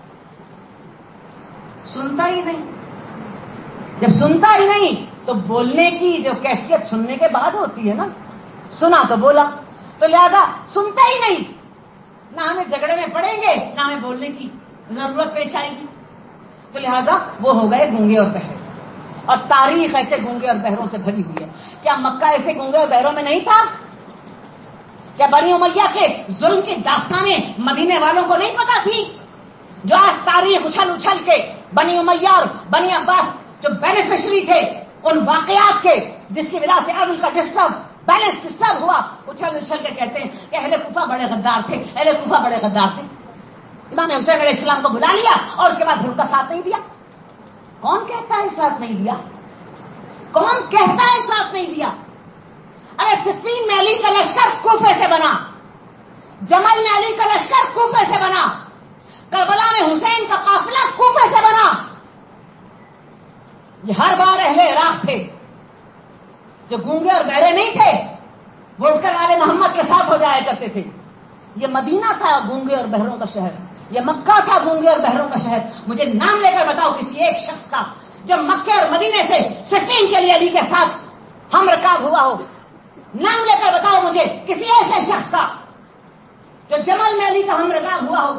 سنتا ہی نہیں۔ جب سنتا ہی نہیں تو بولنے کی جو کیفیت سننے کے بعد ہوتی ہے نا، سنا تو بولا، تو لہذا سنتا ہی نہیں، نہ ہمیں جھگڑے میں پڑیں گے، نہ ہمیں بولنے کی ضرورت پیش آئے گی، تو لہذا وہ ہو گئے گونگے اور بہرے۔ اور تاریخ ایسے گونگے اور بہروں سے بھری ہوئی ہے۔ کیا مکہ ایسے گونگے اور بہروں میں نہیں تھا؟ کیا بنی امیہ کے ظلم کی داستانیں مدینے والوں کو نہیں پتا تھی؟ جو آج تاریخ اچھل اچھل کے بنی امیہ اور بنی عباس جو بینیفیشری تھے ان واقعات کے جس کی وجہ سے عدل کا بیلنس ڈسٹرب ہوا، اچھل اچھل کے کہتے ہیں کہ اہل کوفہ بڑے غدار تھے، اہل کوفہ بڑے غدار تھے. امام حسین علیہ السلام کو بلا لیا اور اس کے بعد پھر ان کا ساتھ نہیں دیا. کون کہتا ہے ساتھ نہیں دیا؟ کون کہتا ہے ساتھ نہیں دیا؟ ارے صفین میں علی کا لشکر کوفے سے بنا، جمل میں علی کا لشکر کوفے سے بنا، کربلا میں حسین کا قافلہ کوفے سے بنا. یہ ہر بار اہل عراق تھے جو گونگے اور بہرے نہیں تھے، وہ اٹھ کر آل محمد کے ساتھ ہو جایا کرتے تھے. یہ مدینہ تھا گونگے اور بہروں کا شہر، یہ مکہ تھا گونگے اور بہروں کا شہر. مجھے نام لے کر بتاؤ کسی ایک شخص کا جو مکے اور مدینے سے صفین کے لیے علی کے ساتھ ہم رکاب ہوا ہو. نام لے کر بتاؤ مجھے کسی ایسے شخص کا جو جمل میں علی کا ہم رکاب ہوا ہو.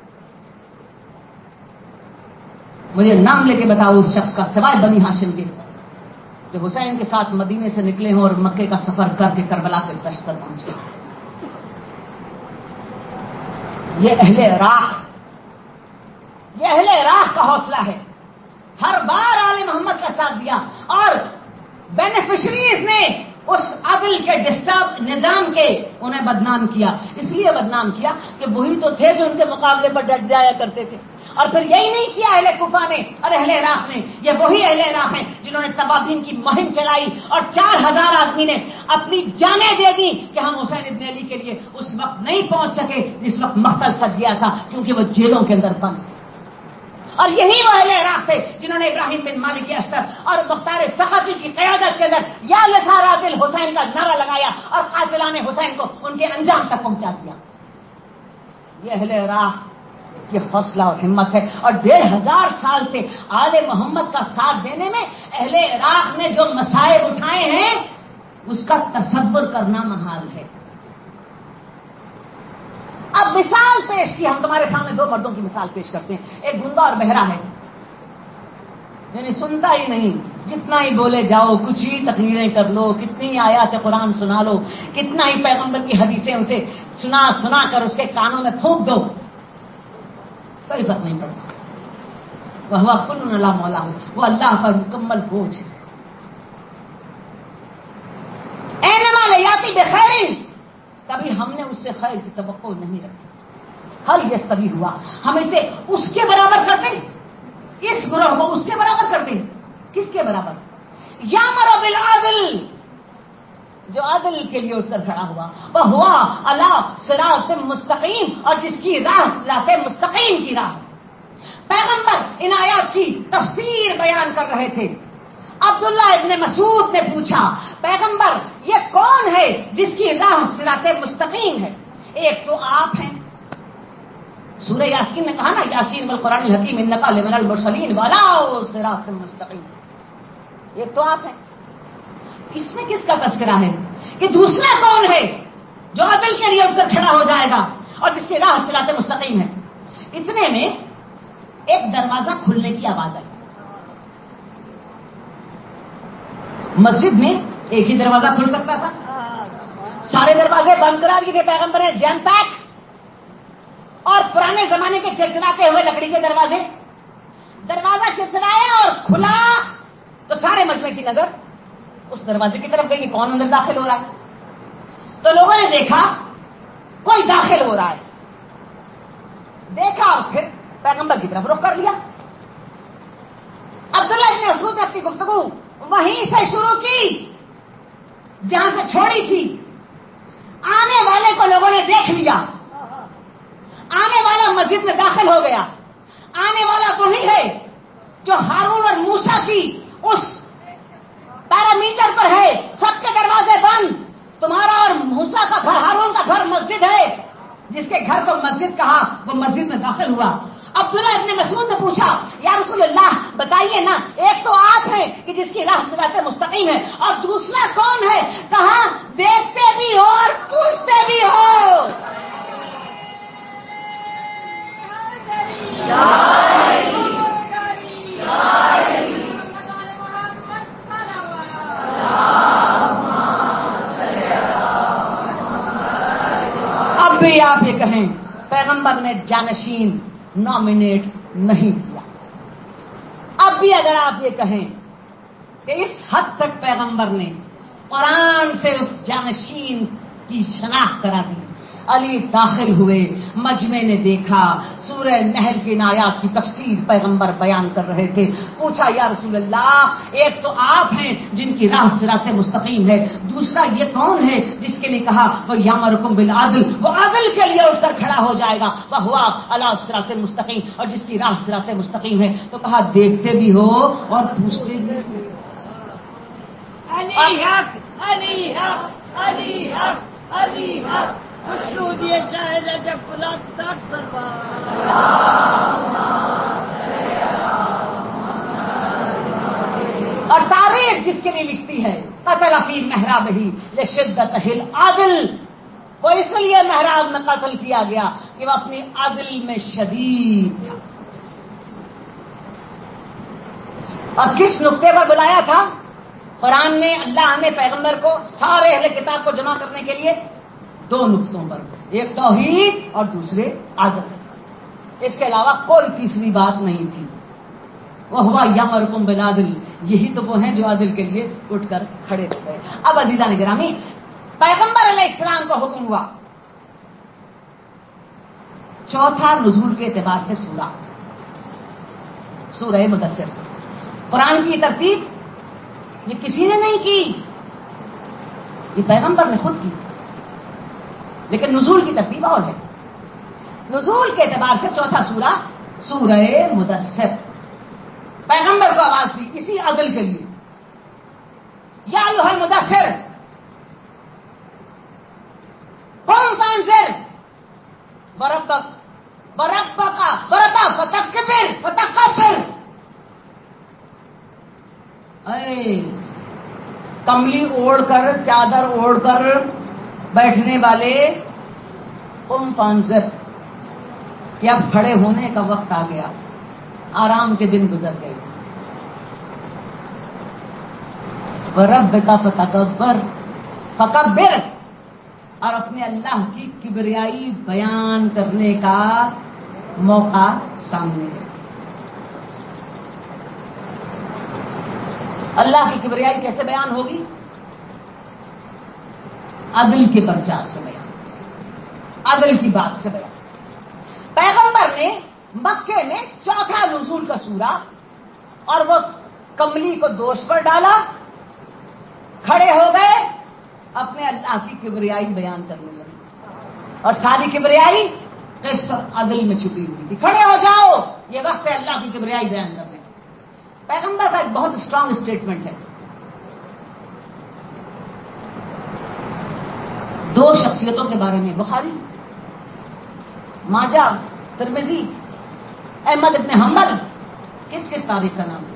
مجھے نام لے کے بتاؤ اس شخص کا سوائے بنی ہاشم کے جو حسین کے ساتھ مدینے سے نکلے ہوں اور مکے کا سفر کر کے کربلا کے دشت تک پہنچے. یہ اہل عراق کا حوصلہ ہے. ہر بار آل محمد کا ساتھ دیا اور بینیفیشریز نے اس عدل کے ڈسٹرب نظام کے انہیں بدنام کیا. اس لیے بدنام کیا کہ وہی تو تھے جو ان کے مقابلے پر ڈٹ جایا کرتے تھے. اور پھر یہی نہیں کیا اہل کوفہ نے اور اہل عراق نے، یہ وہی اہل عراق ہیں جنہوں نے تبابین کی مہم چلائی اور 4000 آدمی نے اپنی جانیں دے دی کہ ہم حسین ابن علی کے لیے اس وقت نہیں پہنچ سکے جس وقت مقتل سج گیا تھا، کیونکہ وہ جیلوں کے اندر بند تھے. اور یہی وہ اہل عراق تھے جنہوں نے ابراہیم بن مالک اشتر اور مختار ثقفی کی قیادت کے اندر یا لسار عادل حسین کا نعرہ لگایا اور قاتلان حسین کو ان کے انجام تک پہنچا دیا. یہ اہل عراق یہ حوصلہ اور ہمت ہے. اور 1500 سال سے آل محمد کا ساتھ دینے میں اہل عراق نے جو مصائب اٹھائے ہیں اس کا تصور کرنا محال ہے. اب مثال پیش کی، ہم تمہارے سامنے 2 مردوں کی مثال پیش کرتے ہیں. ایک گنگا اور بہرا ہے، یعنی سنتا ہی نہیں، جتنا ہی بولے جاؤ، کچھ ہی تقریریں کر لو، کتنی ہی آیات قرآن سنا لو، کتنا ہی پیغمبر کی حدیثیں اسے سنا کر اس کے کانوں میں پھونک دو، کوئی فرق نہیں پڑتا. وہ کل اللہ مولا ہو، وہ اللہ پر مکمل بوجھ ہے. اینما لیاتی بخیر، کبھی ہم نے اس سے خیر کی توقع نہیں رکھی. ہر یستوی ہوا، ہم اسے اس کے برابر کر دیں، اس گروہ کو اس کے برابر کر دیں. کس کے برابر؟ یامر بالعدل، جو عدل کے لیے اٹھ کر کھڑا ہوا، وہ ہوا علی صراط مستقیم، اور جس کی راہ صراط مستقیم کی راہ. پیغمبر ان آیات کی تفسیر بیان کر رہے تھے. عبداللہ ابن مسعود نے پوچھا پیغمبر یہ کون ہے جس کی راہ صراط مستقیم ہے؟ ایک تو آپ ہیں، سورہ یاسین نے کہا نا یاسین والقرآن الحکیم انک لمن المرسلین وعلی صراط مستقیم. ایک تو آپ ہیں. اس میں کس کا تذکرہ ہے کہ دوسرا کون ہے جو عدل کے لیے اٹھ کر کھڑا ہو جائے گا اور جس کی راہ صراط مستقیم ہے؟ اتنے میں ایک دروازہ کھلنے کی آواز آئی. مسجد میں ایک ہی دروازہ کھل سکتا تھا، سارے دروازے بند کرا دیے تھے پیغمبر نے، جیم پیک. اور پرانے زمانے کے چرچراتے ہوئے لکڑی کے دروازہ چرچرایا اور کھلا تو سارے مجمع کی نظر اس دروازے کی طرف گئی کہ کون اندر داخل ہو رہا ہے. تو لوگوں نے دیکھا کوئی داخل ہو رہا ہے، دیکھا اور پھر پیغمبر کی طرف رخ کر لیا. عبداللہ ابن مسعود نے اپنی گفتگو وہیں سے شروع کی جہاں سے چھوڑی تھی. آنے والے کو لوگوں نے دیکھ لیا، آنے والا مسجد میں داخل ہو گیا. آنے والا وہی ہے جو ہارون اور موسیٰ کی اس پیرامیٹر پر ہے. سب کے دروازے بند، تمہارا اور موسیٰ کا گھر، ہارون کا گھر مسجد ہے. جس کے گھر کو مسجد کہا وہ مسجد میں داخل ہوا. عبداللہ ابن مسعود نے پوچھا یا رسول اللہ بتائیے نا، ایک تو آپ ہیں کہ جس کی راہ صراط مستقیم ہے، اور دوسرا کون ہے؟ کہا دیکھتے بھی ہو اور پوچھتے بھی ہو. اب بھی آپ یہ کہیں پیغمبر نے جانشین نامینیٹ نہیں کیا. اب بھی اگر آپ یہ کہیں کہ اس حد تک پیغمبر نے قرآن سے اس جانشین کی شناخت کرا دی. علی داخل ہوئے, مجمع نے دیکھا, سورہ نحل کی آیات کی تفسیر پیغمبر بیان کر رہے تھے. پوچھا یا رسول اللہ, ایک تو آپ ہیں جن کی راہ صراط مستقیم ہے, دوسرا یہ کون ہے جس کے لیے کہا وہ یامرکم بالعدل, وہ عدل کے لیے اٹھ کر کھڑا ہو جائے گا, وہ ہوا علی صراط مستقیم, اور جس کی راہ صراط مستقیم ہے. تو کہا دیکھتے بھی ہو اور پوچھتے بھی ہو. علی حق, علی حق, علی حق, علی حق. مشہور یہ شاعر ہے جب پلا تک سلوار. اور تاریخ جس کے لیے لکھتی ہے قتل فی محرابہ لشدت العدل, وہ اس لیے محراب میں قتل کیا گیا کہ وہ اپنی عدل میں شدید تھا. اور کس نقطے پر بلایا تھا قرآن نے؟ اللہ نے پیغمبر کو سارے اہل کتاب کو جمع کرنے کے لیے دو نقطوں پر, ایک توحید اور دوسرے عدل. اس کے علاوہ کوئی تیسری بات نہیں تھی. وہ ہوا یامرکم بالعدل, یہی تو وہ ہیں جو عدل کے لیے اٹھ کر کھڑے ہو گئے. اب عزیزان گرامی, پیغمبر علیہ السلام کو حکم ہوا چوتھا نزول کے اعتبار سے سورہ مدثر. قرآن کی ترتیب یہ کسی نے نہیں کی, یہ پیغمبر نے خود کی, لیکن نزول کی ترتیب اور ہے. نزول کے اعتبار سے چوتھا سورہ مدثر. پیغمبر کو آواز دی اسی عدل کے لیے, یا ایھا المدثر قم فانذر وربک فتکبر. اے کملی اوڑھ کر, چادر اوڑھ کر بیٹھنے والے, قم فانذر, کہ اب کھڑے ہونے کا وقت آ گیا, آرام کے دن گزر گئے. وربک فکبر, اور اپنے اللہ کی کبریائی بیان کرنے کا موقع سامنے ہے. اللہ کی کبریائی کیسے بیان ہوگی؟ عدل کے پرچار سے بیان, عدل کی بات سے بیان. پیغمبر نے مکے میں چوتھا نزول کا سورہ, اور وہ کملی کو دوش پر ڈالا, کھڑے ہو گئے, اپنے اللہ کی کبریائی بیان کرنے لگے. اور ساری کبریائی قسط اور عدل میں چھپی ہوئی تھی. کھڑے ہو جاؤ, یہ وقت ہے اللہ کی کبریائی بیان کرنے کا. پیغمبر کا ایک بہت اسٹرانگ اسٹیٹمنٹ ہے. دو شخصیتوں کے بارے میں بخاری, ماجہ, ترمذی, احمد ابن حنبل, کس کس تاریخ کا نام ہے؟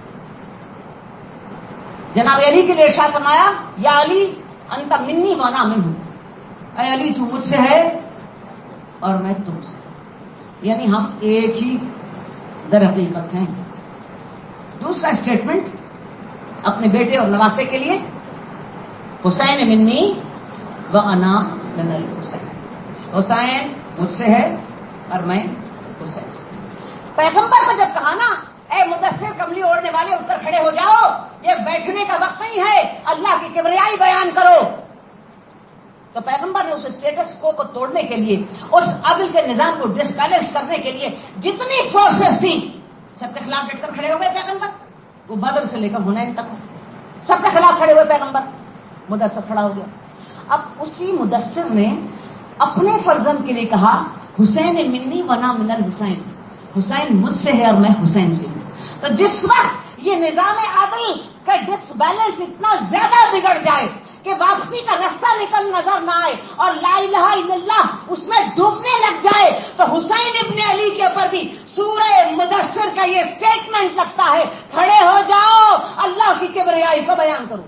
جناب علی کے لیے ارشاد فرمایا یا علی انت منی وانا منہ, اے علی تو مجھ سے ہے اور میں تم سے, یعنی ہم ایک ہی در حقیقت ہیں. دوسرا اسٹیٹمنٹ اپنے بیٹے اور نواسے کے لیے, حسین منی وانا من الحسین, حسین مجھ سے ہے اور میں حسین سے. پیغمبر کو جب کہا نا اے مدثر کملی اوڑھنے والے اٹھ کر کھڑے ہو جاؤ, یہ بیٹھنے کا وقت نہیں ہے, اللہ کی کبریائی بیان کرو, تو پیغمبر نے اس اسٹیٹس کو توڑنے کے لیے, اس عدل کے نظام کو ڈس بیلنس کرنے کے لیے جتنی فورسز تھیں سب کے خلاف ڈٹ کر کھڑے ہو گئے. پیغمبر وہ بدر سے لے کر حنین تک سب کے خلاف کھڑے ہوئے پیغمبر. مدثر کھڑا ہو گیا. اب اسی مدثر نے اپنے فرزند کے لیے کہا حسین منی ونا من الحسین, حسین مجھ سے ہے اور میں حسین سے ہوں. تو جس وقت یہ نظام عدل کا ڈس بیلنس اتنا زیادہ بگڑ جائے کہ واپسی کا راستہ نکل نظر نہ آئے اور لا الہ الا اللہ اس میں ڈوبنے لگ جائے, تو حسین ابن علی کے اوپر بھی سورہ مدثر کا یہ سٹیٹمنٹ لگتا ہے کھڑے ہو جاؤ, اللہ کی کبریائی کو بیان کرو.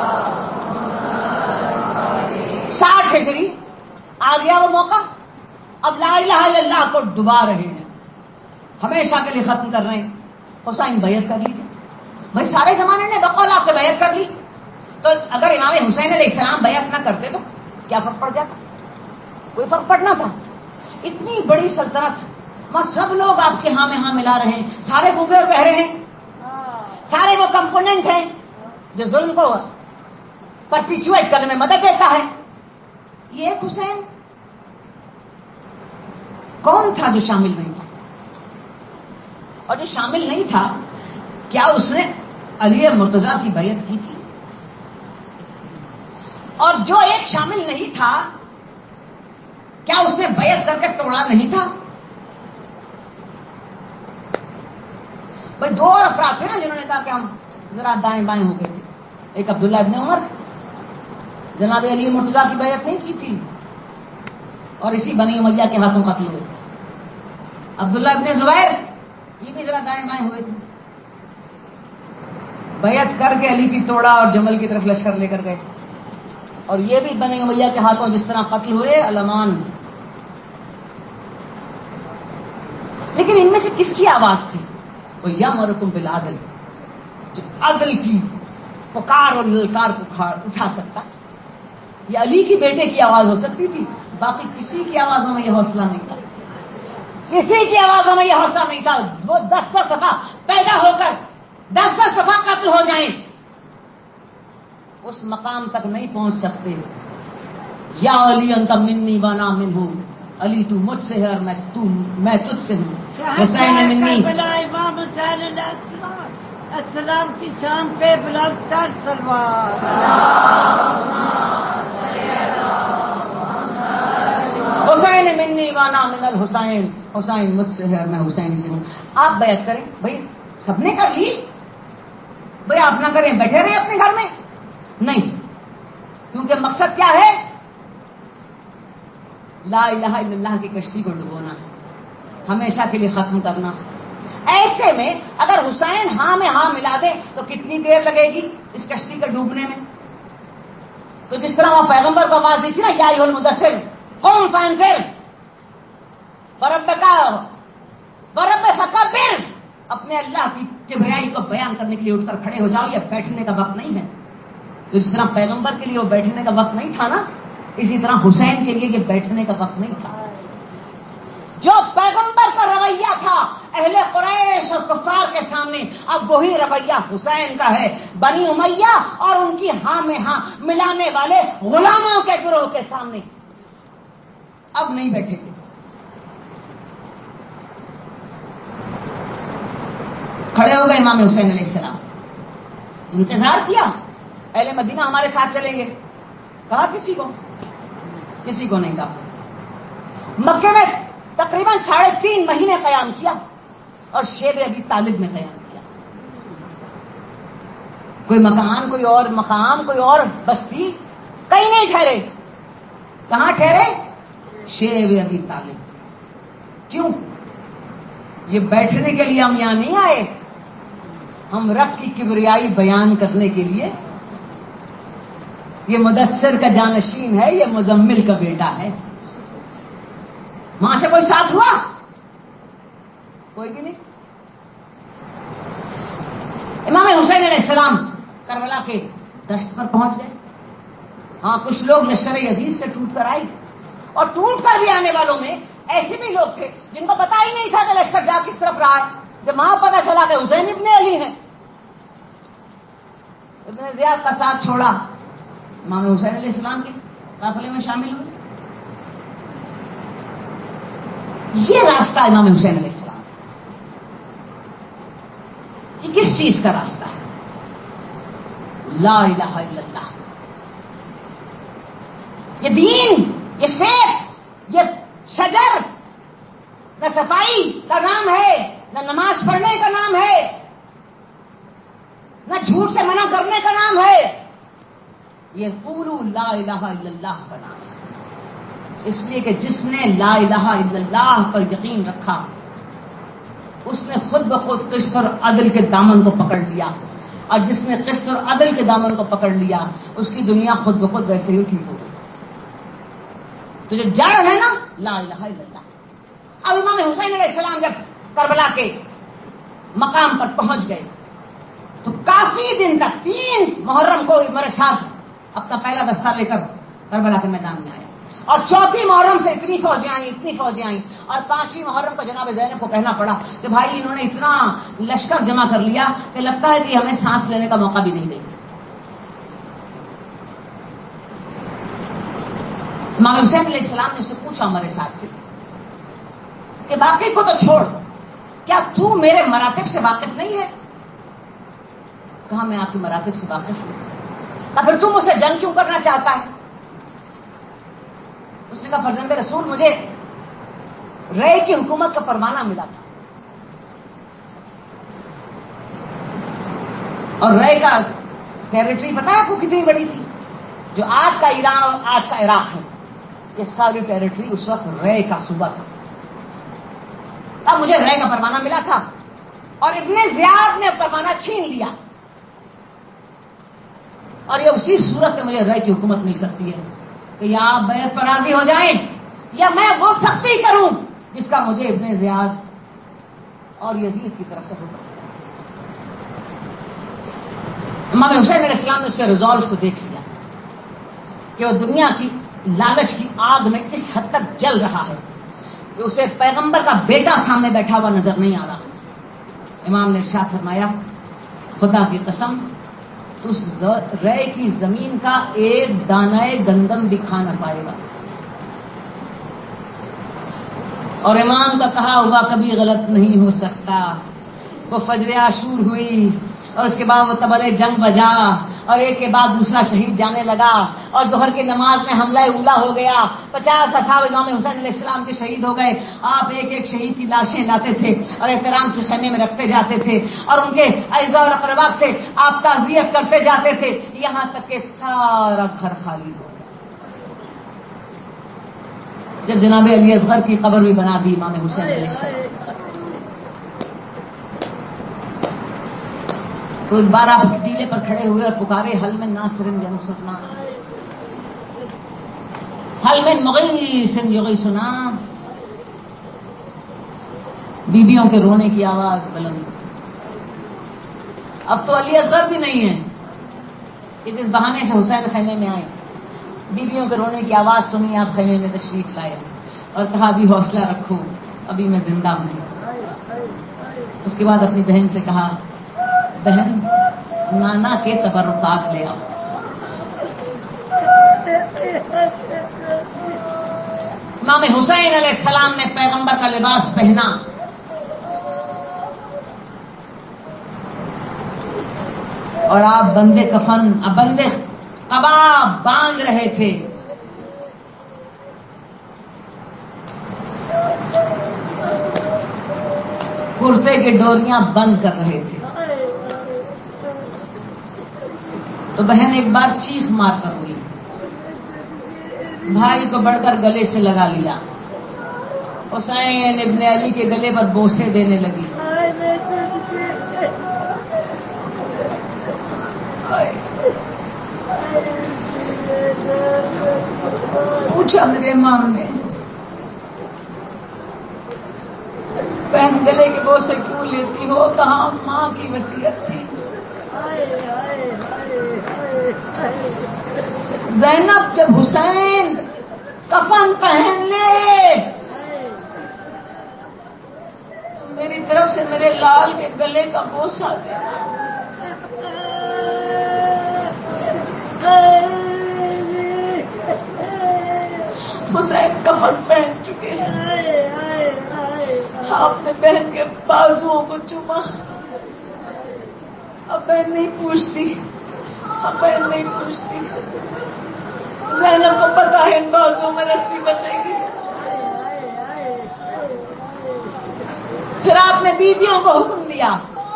آ گیا وہ موقع اب لا الہ الا اللہ کو ڈبا رہے ہیں, ہمیشہ کے لیے ختم کر رہے ہیں. حسین بیعت کر لیجیے. بھائی سارے زمانے نے بقول آپ کے بیعت کر لی, تو اگر امام حسین علیہ السلام بیعت نہ کرتے تو کیا فرق پڑ جاتا؟ کوئی فرق پڑنا تھا. اتنی بڑی سلطنت, وہاں سب لوگ آپ کے ہاں میں ہاں ملا رہے ہیں, سارے گونگے اور بہرے ہیں, سارے وہ کمپوننٹ ہیں جو ظلم کو پرپیچویٹ کرنے میں مدد دیتا ہے. یہ ایک حسین کون تھا جو شامل نہیں تھا؟ اور جو شامل نہیں تھا, کیا اس نے علی مرتضیٰ کی بیعت کی تھی؟ اور جو ایک شامل نہیں تھا, کیا اس نے بیعت کر کے توڑا نہیں تھا؟ بھائی دو اور افراد تھے نا جنہوں نے کہا کہ ہم ذرا دائیں بائیں ہو گئے تھے. ایک عبداللہ ابن عمر, جناب علی مرتضیٰ کی بیعت نہیں کی تھی اور اسی بنی امیہ کے ہاتھوں قتل ہوئے تھے. عبداللہ ابن زبیر, یہ بھی ذرا دائیں بائیں ہوئے تھے, بیعت کر کے علی کی توڑا اور جمل کی طرف لشکر لے کر گئے. اور یہ بھی بنی امیہ کے ہاتھوں جس طرح قتل ہوئے علمان. لیکن ان میں سے کس کی آواز تھی؟ وہ یامرکم بالعدل, جو عدل کی پکار اور للکار کو اٹھا سکتا. یہ علی کی بیٹے کی آواز ہو سکتی تھی, باقی کسی کی آوازوں میں یہ حوصلہ نہیں تھا. کسی کی آوازوں میں یہ حوصلہ نہیں تھا. وہ 10 دفعہ پیدا ہو کر 10 دفعہ قتل ہو جائیں, اس مقام تک نہیں پہنچ سکتے. یا علی انت منی وانا منہ, علی تو مجھ سے ہے اور میں تجھ سے ہوں. حسین منی, امام حسین علیہ السلام کی شان پہ بلند کر سلوات. حسین منی وانا من الحسین, حسین مجھ سے ہے اور میں حسین سے ہوں. آپ بیعت کریں. بھائی سب نے کر لی, بھائی آپ نہ کریں, بیٹھے رہے اپنے گھر میں. نہیں, کیونکہ مقصد کیا ہے؟ لا الہ الا اللہ کی کشتی کو ڈبونا, ہمیشہ کے لیے ختم کرنا. ایسے میں اگر حسین ہاں میں ہاں ملا دے تو کتنی دیر لگے گی اس کشتی کے ڈوبنے میں؟ تو جس طرح وہ پیغمبر کو آواز دی تھی نا, یا ایھا المدثر قم فانذر وربک فکبر, اپنے اللہ کی کبریائی کو بیان کرنے کے لیے اٹھ کر کھڑے ہو جاؤ, یہ بیٹھنے کا وقت نہیں ہے. تو جس طرح پیغمبر کے لیے وہ بیٹھنے کا وقت نہیں تھا نا, اسی طرح حسین کے لیے یہ بیٹھنے کا وقت نہیں تھا. جو پیغمبر کا رویہ تھا اہل قریش اور کفار کے سامنے, اب وہی رویہ حسین کا ہے بنی امیہ اور ان کی ہاں میں ہاں ملانے والے غلاموں کے گروہ کے سامنے. اب نہیں بیٹھے گے. کھڑے ہو گئے امام حسین علیہ السلام, انتظار کیا اہل مدینہ ہمارے ساتھ چلیں گے. کہا کسی کو نہیں کہا. مکے میں تقریباً 3.5 مہینے قیام کیا اور شیب ابی طالب میں قیام کیا. کوئی مکان, کوئی اور مقام, کوئی اور بستی, کہیں نہیں ٹھہرے. کہاں ٹھہرے؟ شیب ابی طالب. کیوں؟ یہ بیٹھنے کے لیے ہم یہاں نہیں آئے, ہم رب کی کبریائی بیان کرنے کے لیے. یہ مدثر کا جانشین ہے, یہ مزمل کا بیٹا ہے. وہاں سے کوئی ساتھ ہوا؟ کوئی بھی نہیں. امام حسین علیہ السلام کربلا کے دشت پر پہنچ گئے. ہاں کچھ لوگ لشکر یزید سے ٹوٹ کر آئی, اور ٹوٹ کر بھی آنے والوں میں ایسے بھی لوگ تھے جن کو پتا ہی نہیں تھا کہ لشکر جا کس طرف رہا ہے. جب وہاں پتا چلا کہ حسین ابن علی ہیں, ابن زیاد کا ساتھ چھوڑا, امام حسین علیہ السلام کے قافلے میں شامل ہوئے. یہ راستہ امام حسین علیہ السلام, یہ کس چیز کا راستہ ہے؟ لا الہ الا اللہ. یہ دین, یہ فیت, یہ شجر نہ صفائی کا نام ہے, نہ نماز پڑھنے کا نام ہے, نہ جھوٹ سے منع کرنے کا نام ہے. یہ قولوا لا الہ الا اللہ کا نام ہے. اس لیے کہ جس نے لا الہ الا اللہ پر یقین رکھا اس نے خود بخود قسط اور عدل کے دامن کو پکڑ لیا, اور جس نے قسط اور عدل کے دامن کو پکڑ لیا اس کی دنیا خود بخود ویسے ہی ٹھیک ہو گئی. تجھے جڑ ہے نا لا الہ الا اللہ. اب امام حسین علیہ السلام جب کربلا کے مقام پر پہنچ گئے تو کافی دن تک 3 محرم کو میرے ساتھ اپنا پہلا دستہ لے کر کربلا کے میدان میں آیا اور 4 محرم سے اتنی فوجیں آئیں اور 5 محرم کو جناب زینب کو کہنا پڑا کہ بھائی انہوں نے اتنا لشکر جمع کر لیا کہ لگتا ہے کہ ہمیں سانس لینے کا موقع بھی نہیں دیں گے. امام حسین علیہ السلام نے اسے پوچھا میرے ساتھ سے کہ باقی کو تو چھوڑ، کیا تو میرے مراتب سے واقف نہیں ہے؟ کہا میں آپ کے مراتب سے واقف ہوں. کہا پھر تم اسے جنگ کیوں کرنا چاہتا ہے؟ اس نے کہا فرزند رسول مجھے رے کی حکومت کا پروانہ ملا تھا اور رے کا ٹیریٹری پتا ہے آپ کو کتنی بڑی تھی؟ جو آج کا ایران اور آج کا عراق ہے یہ ساری ٹیریٹری اس وقت رے کا صوبہ تھا. اب مجھے رے کا پروانہ ملا تھا اور ابن زیاد نے پروانہ چھین لیا اور یہ اسی صورت میں مجھے رے کی حکومت مل سکتی ہے کہ یا آپ بیعت پر راضی ہو جائیں یا میں وہ سختی کروں جس کا مجھے ابن زیاد اور یزید کی طرف سے ہوگا. امام حسین علیہ السلام نے اس کے ریزالو کو دیکھ لیا کہ وہ دنیا کی لالچ کی آگ میں اس حد تک جل رہا ہے کہ اسے پیغمبر کا بیٹا سامنے بیٹھا ہوا نظر نہیں آ رہا. امام نے ارشاد فرمایا خدا کی قسم تو اس رے کی زمین کا ایک دانہ گندم بھی کھا نہ پائے گا. اور امام کا کہا ہوا کبھی غلط نہیں ہو سکتا. وہ فجر عاشور ہوئی اور اس کے بعد وہ طبل جنگ بجا اور ایک کے بعد دوسرا شہید جانے لگا اور ظہر کی نماز میں حملہ اولا ہو گیا. 50 اصحاب امام حسین علیہ السلام کے شہید ہو گئے. آپ ایک ایک شہید کی لاشیں لاتے تھے اور احترام سے خیمے میں رکھتے جاتے تھے اور ان کے اعزاء اور اقربا سے آپ تعزیت کرتے جاتے تھے یہاں تک کہ سارا گھر خالی ہو گیا. جب جناب علی اصغر کی قبر بھی بنا دی امام حسین علیہ السلام تو ایک بار آپ ٹیلے پر کھڑے ہوئے اور پکارے حل من ناصر ینصرنا حل من مغیث یغیثنا. بیبیوں کے رونے کی آواز بلند. اب تو علی اصغر بھی نہیں ہے کہ جس بہانے سے حسین خیمے میں آئے. بیبیوں کے رونے کی آواز سنی آپ خیمے میں تشریف لائے اور کہا ابھی حوصلہ رکھو ابھی میں زندہ ہوں. اس کے بعد اپنی بہن سے کہا بہن نانا کے تبرکات لے آؤ. امام حسین علیہ السلام نے پیغمبر کا لباس پہنا اور آپ بندے کفن بندے قبا باندھ رہے تھے. کرتے کی ڈوریاں بند کر رہے تھے. تو بہن ایک بار چیخ مار کر ہوئی بھائی کو بڑھ کر گلے سے لگا لیا. حسین ابن علی کے گلے پر بوسے دینے لگی. پوچھا میرے امام نے بہن گلے کے بوسے کیوں لیتی ہو؟ کہاں ماں کی وصیت تھی. زینب جب حسین کفن پہن لے تو میری طرف سے میرے لال کے گلے کا بوسہ دے. حسین کفن پہن چکے ہیں. آپ نے بہن کے بازوؤں کو چوما. اب بہن نہیں پوچھتی زینب کو پتا ہے ان بازوؤں میں رسی بندھے گی. پھر آپ نے بیویوں کو حکم دیا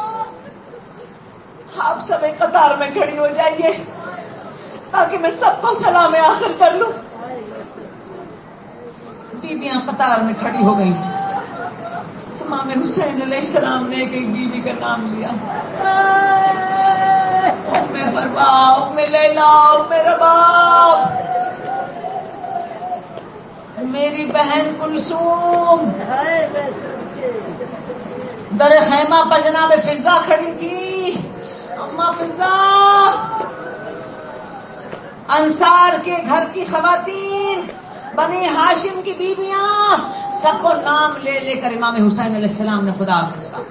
آپ سب ایک قطار میں کھڑی ہو جائیے تاکہ میں سب کو سلام آخر کر لوں. بیویاں قطار میں کھڑی ہو گئی. امام حسین علیہ السلام نے ایک ایک بیوی کا نام لیا. ام فروا، ام لیلا، ام رباب. میری بہن کلثوم در خیمہ پر جناب فضا کھڑی تھی. اما فضا، انصار کے گھر کی خواتین، بنی ہاشم کی بیویاں، سب کو نام لے لے کر امام حسین علیہ السلام نے خدا حافظ کہا.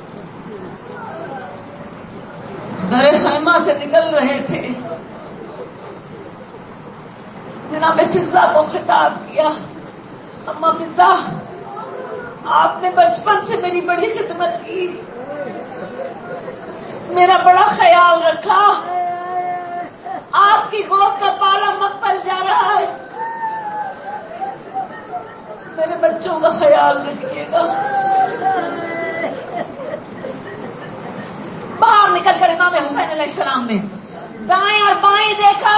در خیمہ سے نکل رہے تھے، جناب فضا کو خطاب کیا. اما فضا، آپ نے بچپن سے میری بڑی خدمت کی، میرا بڑا خیال رکھا. آپ کی گود کا پالا مقتل جا رہا ہے، میرے بچوں کا خیال رکھیے گا. باہر نکل کر امام حسین علیہ السلام نے دائیں اور بائیں دیکھا.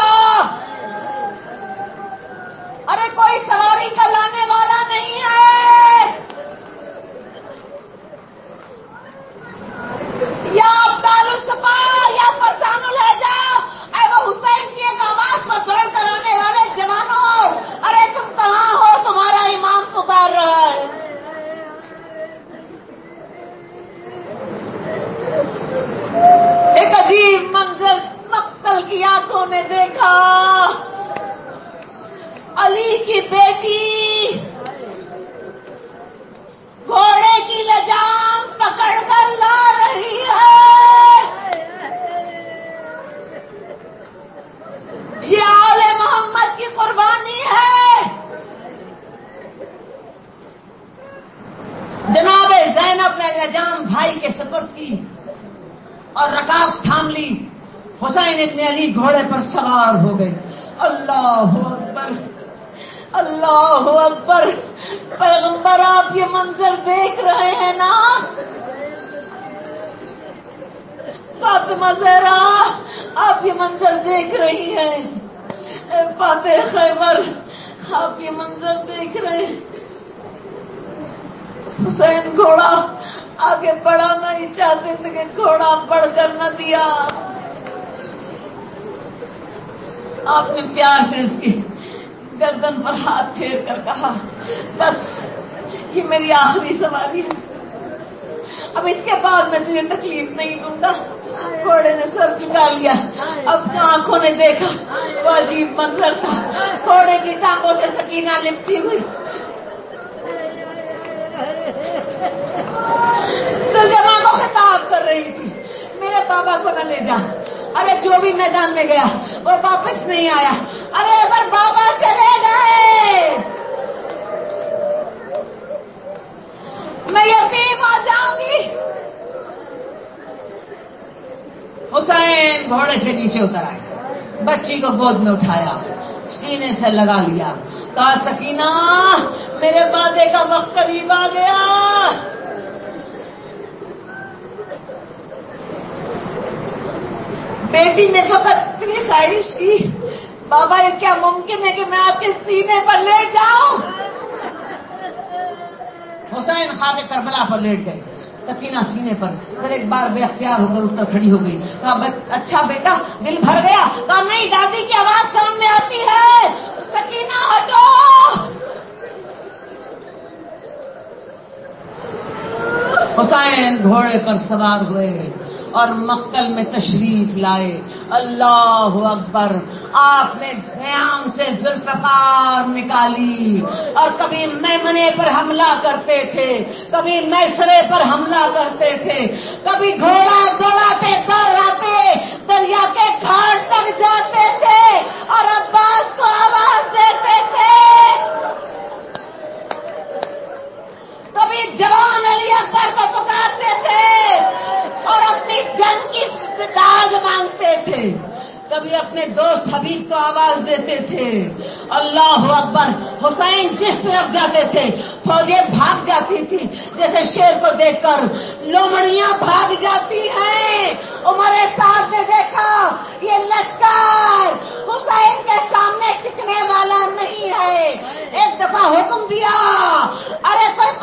ارے کوئی سواری کا لانے والا نہیں ہے، یا ابدال الصفا یا فرزان الحجا، اے وہ حسین کی ایک آواز پر دوڑ کر آنے والے جوانوں، ارے تم کہاں ہو؟ تمہارا امام پکار رہا ہے. ایک عجیب منظر مقتل کی آنکھوں نے دیکھا. علی کی بیٹی گھوڑے کی لجام پکڑ کر لا رہی ہے. یہ آل محمد کی قربانی ہے. جناب زینب نے لجام بھائی کے سپرد کی اور رکاب تھام لی. حسین ابن علی گھوڑے پر سوار ہو گئے. اللہ اکبر، اللہ اکبر. پیغمبر، آپ یہ منظر دیکھ رہے ہیں نا؟ فاطمہ زہرا، آپ یہ منظر دیکھ رہی ہیں؟ اے فاتح خیبر، آپ یہ منظر دیکھ رہے ہیں؟ حسین گھوڑا آگے بڑھا نہیں چاہتے تھے کہ گھوڑا بڑھ کر نہ دیا. آپ نے پیار سے اس کی گردن پر ہاتھ پھیر کر کہا، بس یہ میری آخری سواری ہے، اب اس کے بعد میں تجھے تکلیف نہیں دوں گا. گھوڑے نے سر جھکا لیا. اب آنکھوں نے دیکھا وہ عجیب منظر تھا. گھوڑے کی ٹانگوں سے سکینہ لپٹی ہوئی سلجھنا کو خطاب کر رہی تھی، میرے بابا کو نہ لے جا. ارے جو بھی میدان میں گیا وہ واپس نہیں آیا. ارے اگر بابا چلے گئے میں یتیم ہو جاؤں گی. حسین گھوڑے سے نیچے اتر آئے، بچی کو گود میں اٹھایا، سینے سے لگا لیا، کہا سکینہ میرے وعدے کا وقت قریب آ گیا. بیٹی نے فقط اتنی خواہش کی، بابا یہ کیا ممکن ہے کہ میں آپ کے سینے پر لیٹ جاؤں؟ حسین خاک کربلا پر لیٹ گئے، سکینہ سینے پر. پھر ایک بار بے اختیار ہو کر اٹھ کر کھڑی ہو گئی. کہا اچھا بیٹا دل بھر گیا؟ کہا نہیں، دادی کی آواز کان میں آتی ہے. سکینہ ہٹو. حسین گھوڑے پر سوار ہوئے اور مقتل میں تشریف لائے. اللہ اکبر. آپ نے قیام سے ذوالفقار نکالی اور کبھی میمنے پر حملہ کرتے تھے، کبھی میسرے پر حملہ کرتے تھے، کبھی گھوڑا دوڑاتے دوڑاتے دریا کے گھاٹ تک جاتے تھے اور عباس کو آواز دیتے تھے. کبھی جوان علی اکبر کو پکارتے تھے اور اپنی جنگ کی داغ مانگتے تھے، کبھی اپنے دوست حبیب کو آواز دیتے تھے. اللہ اکبر. حسین جس طرف جاتے تھے فوجیں بھاگ جاتی تھی، جیسے شیر کو دیکھ کر لومڑیاں بھاگ جاتی ہیں. عمر سعد نے دیکھا یہ لشکر حسین کے سامنے ٹکنے والا نہیں ہے. ایک دفعہ حکم دیا، ارے کوئی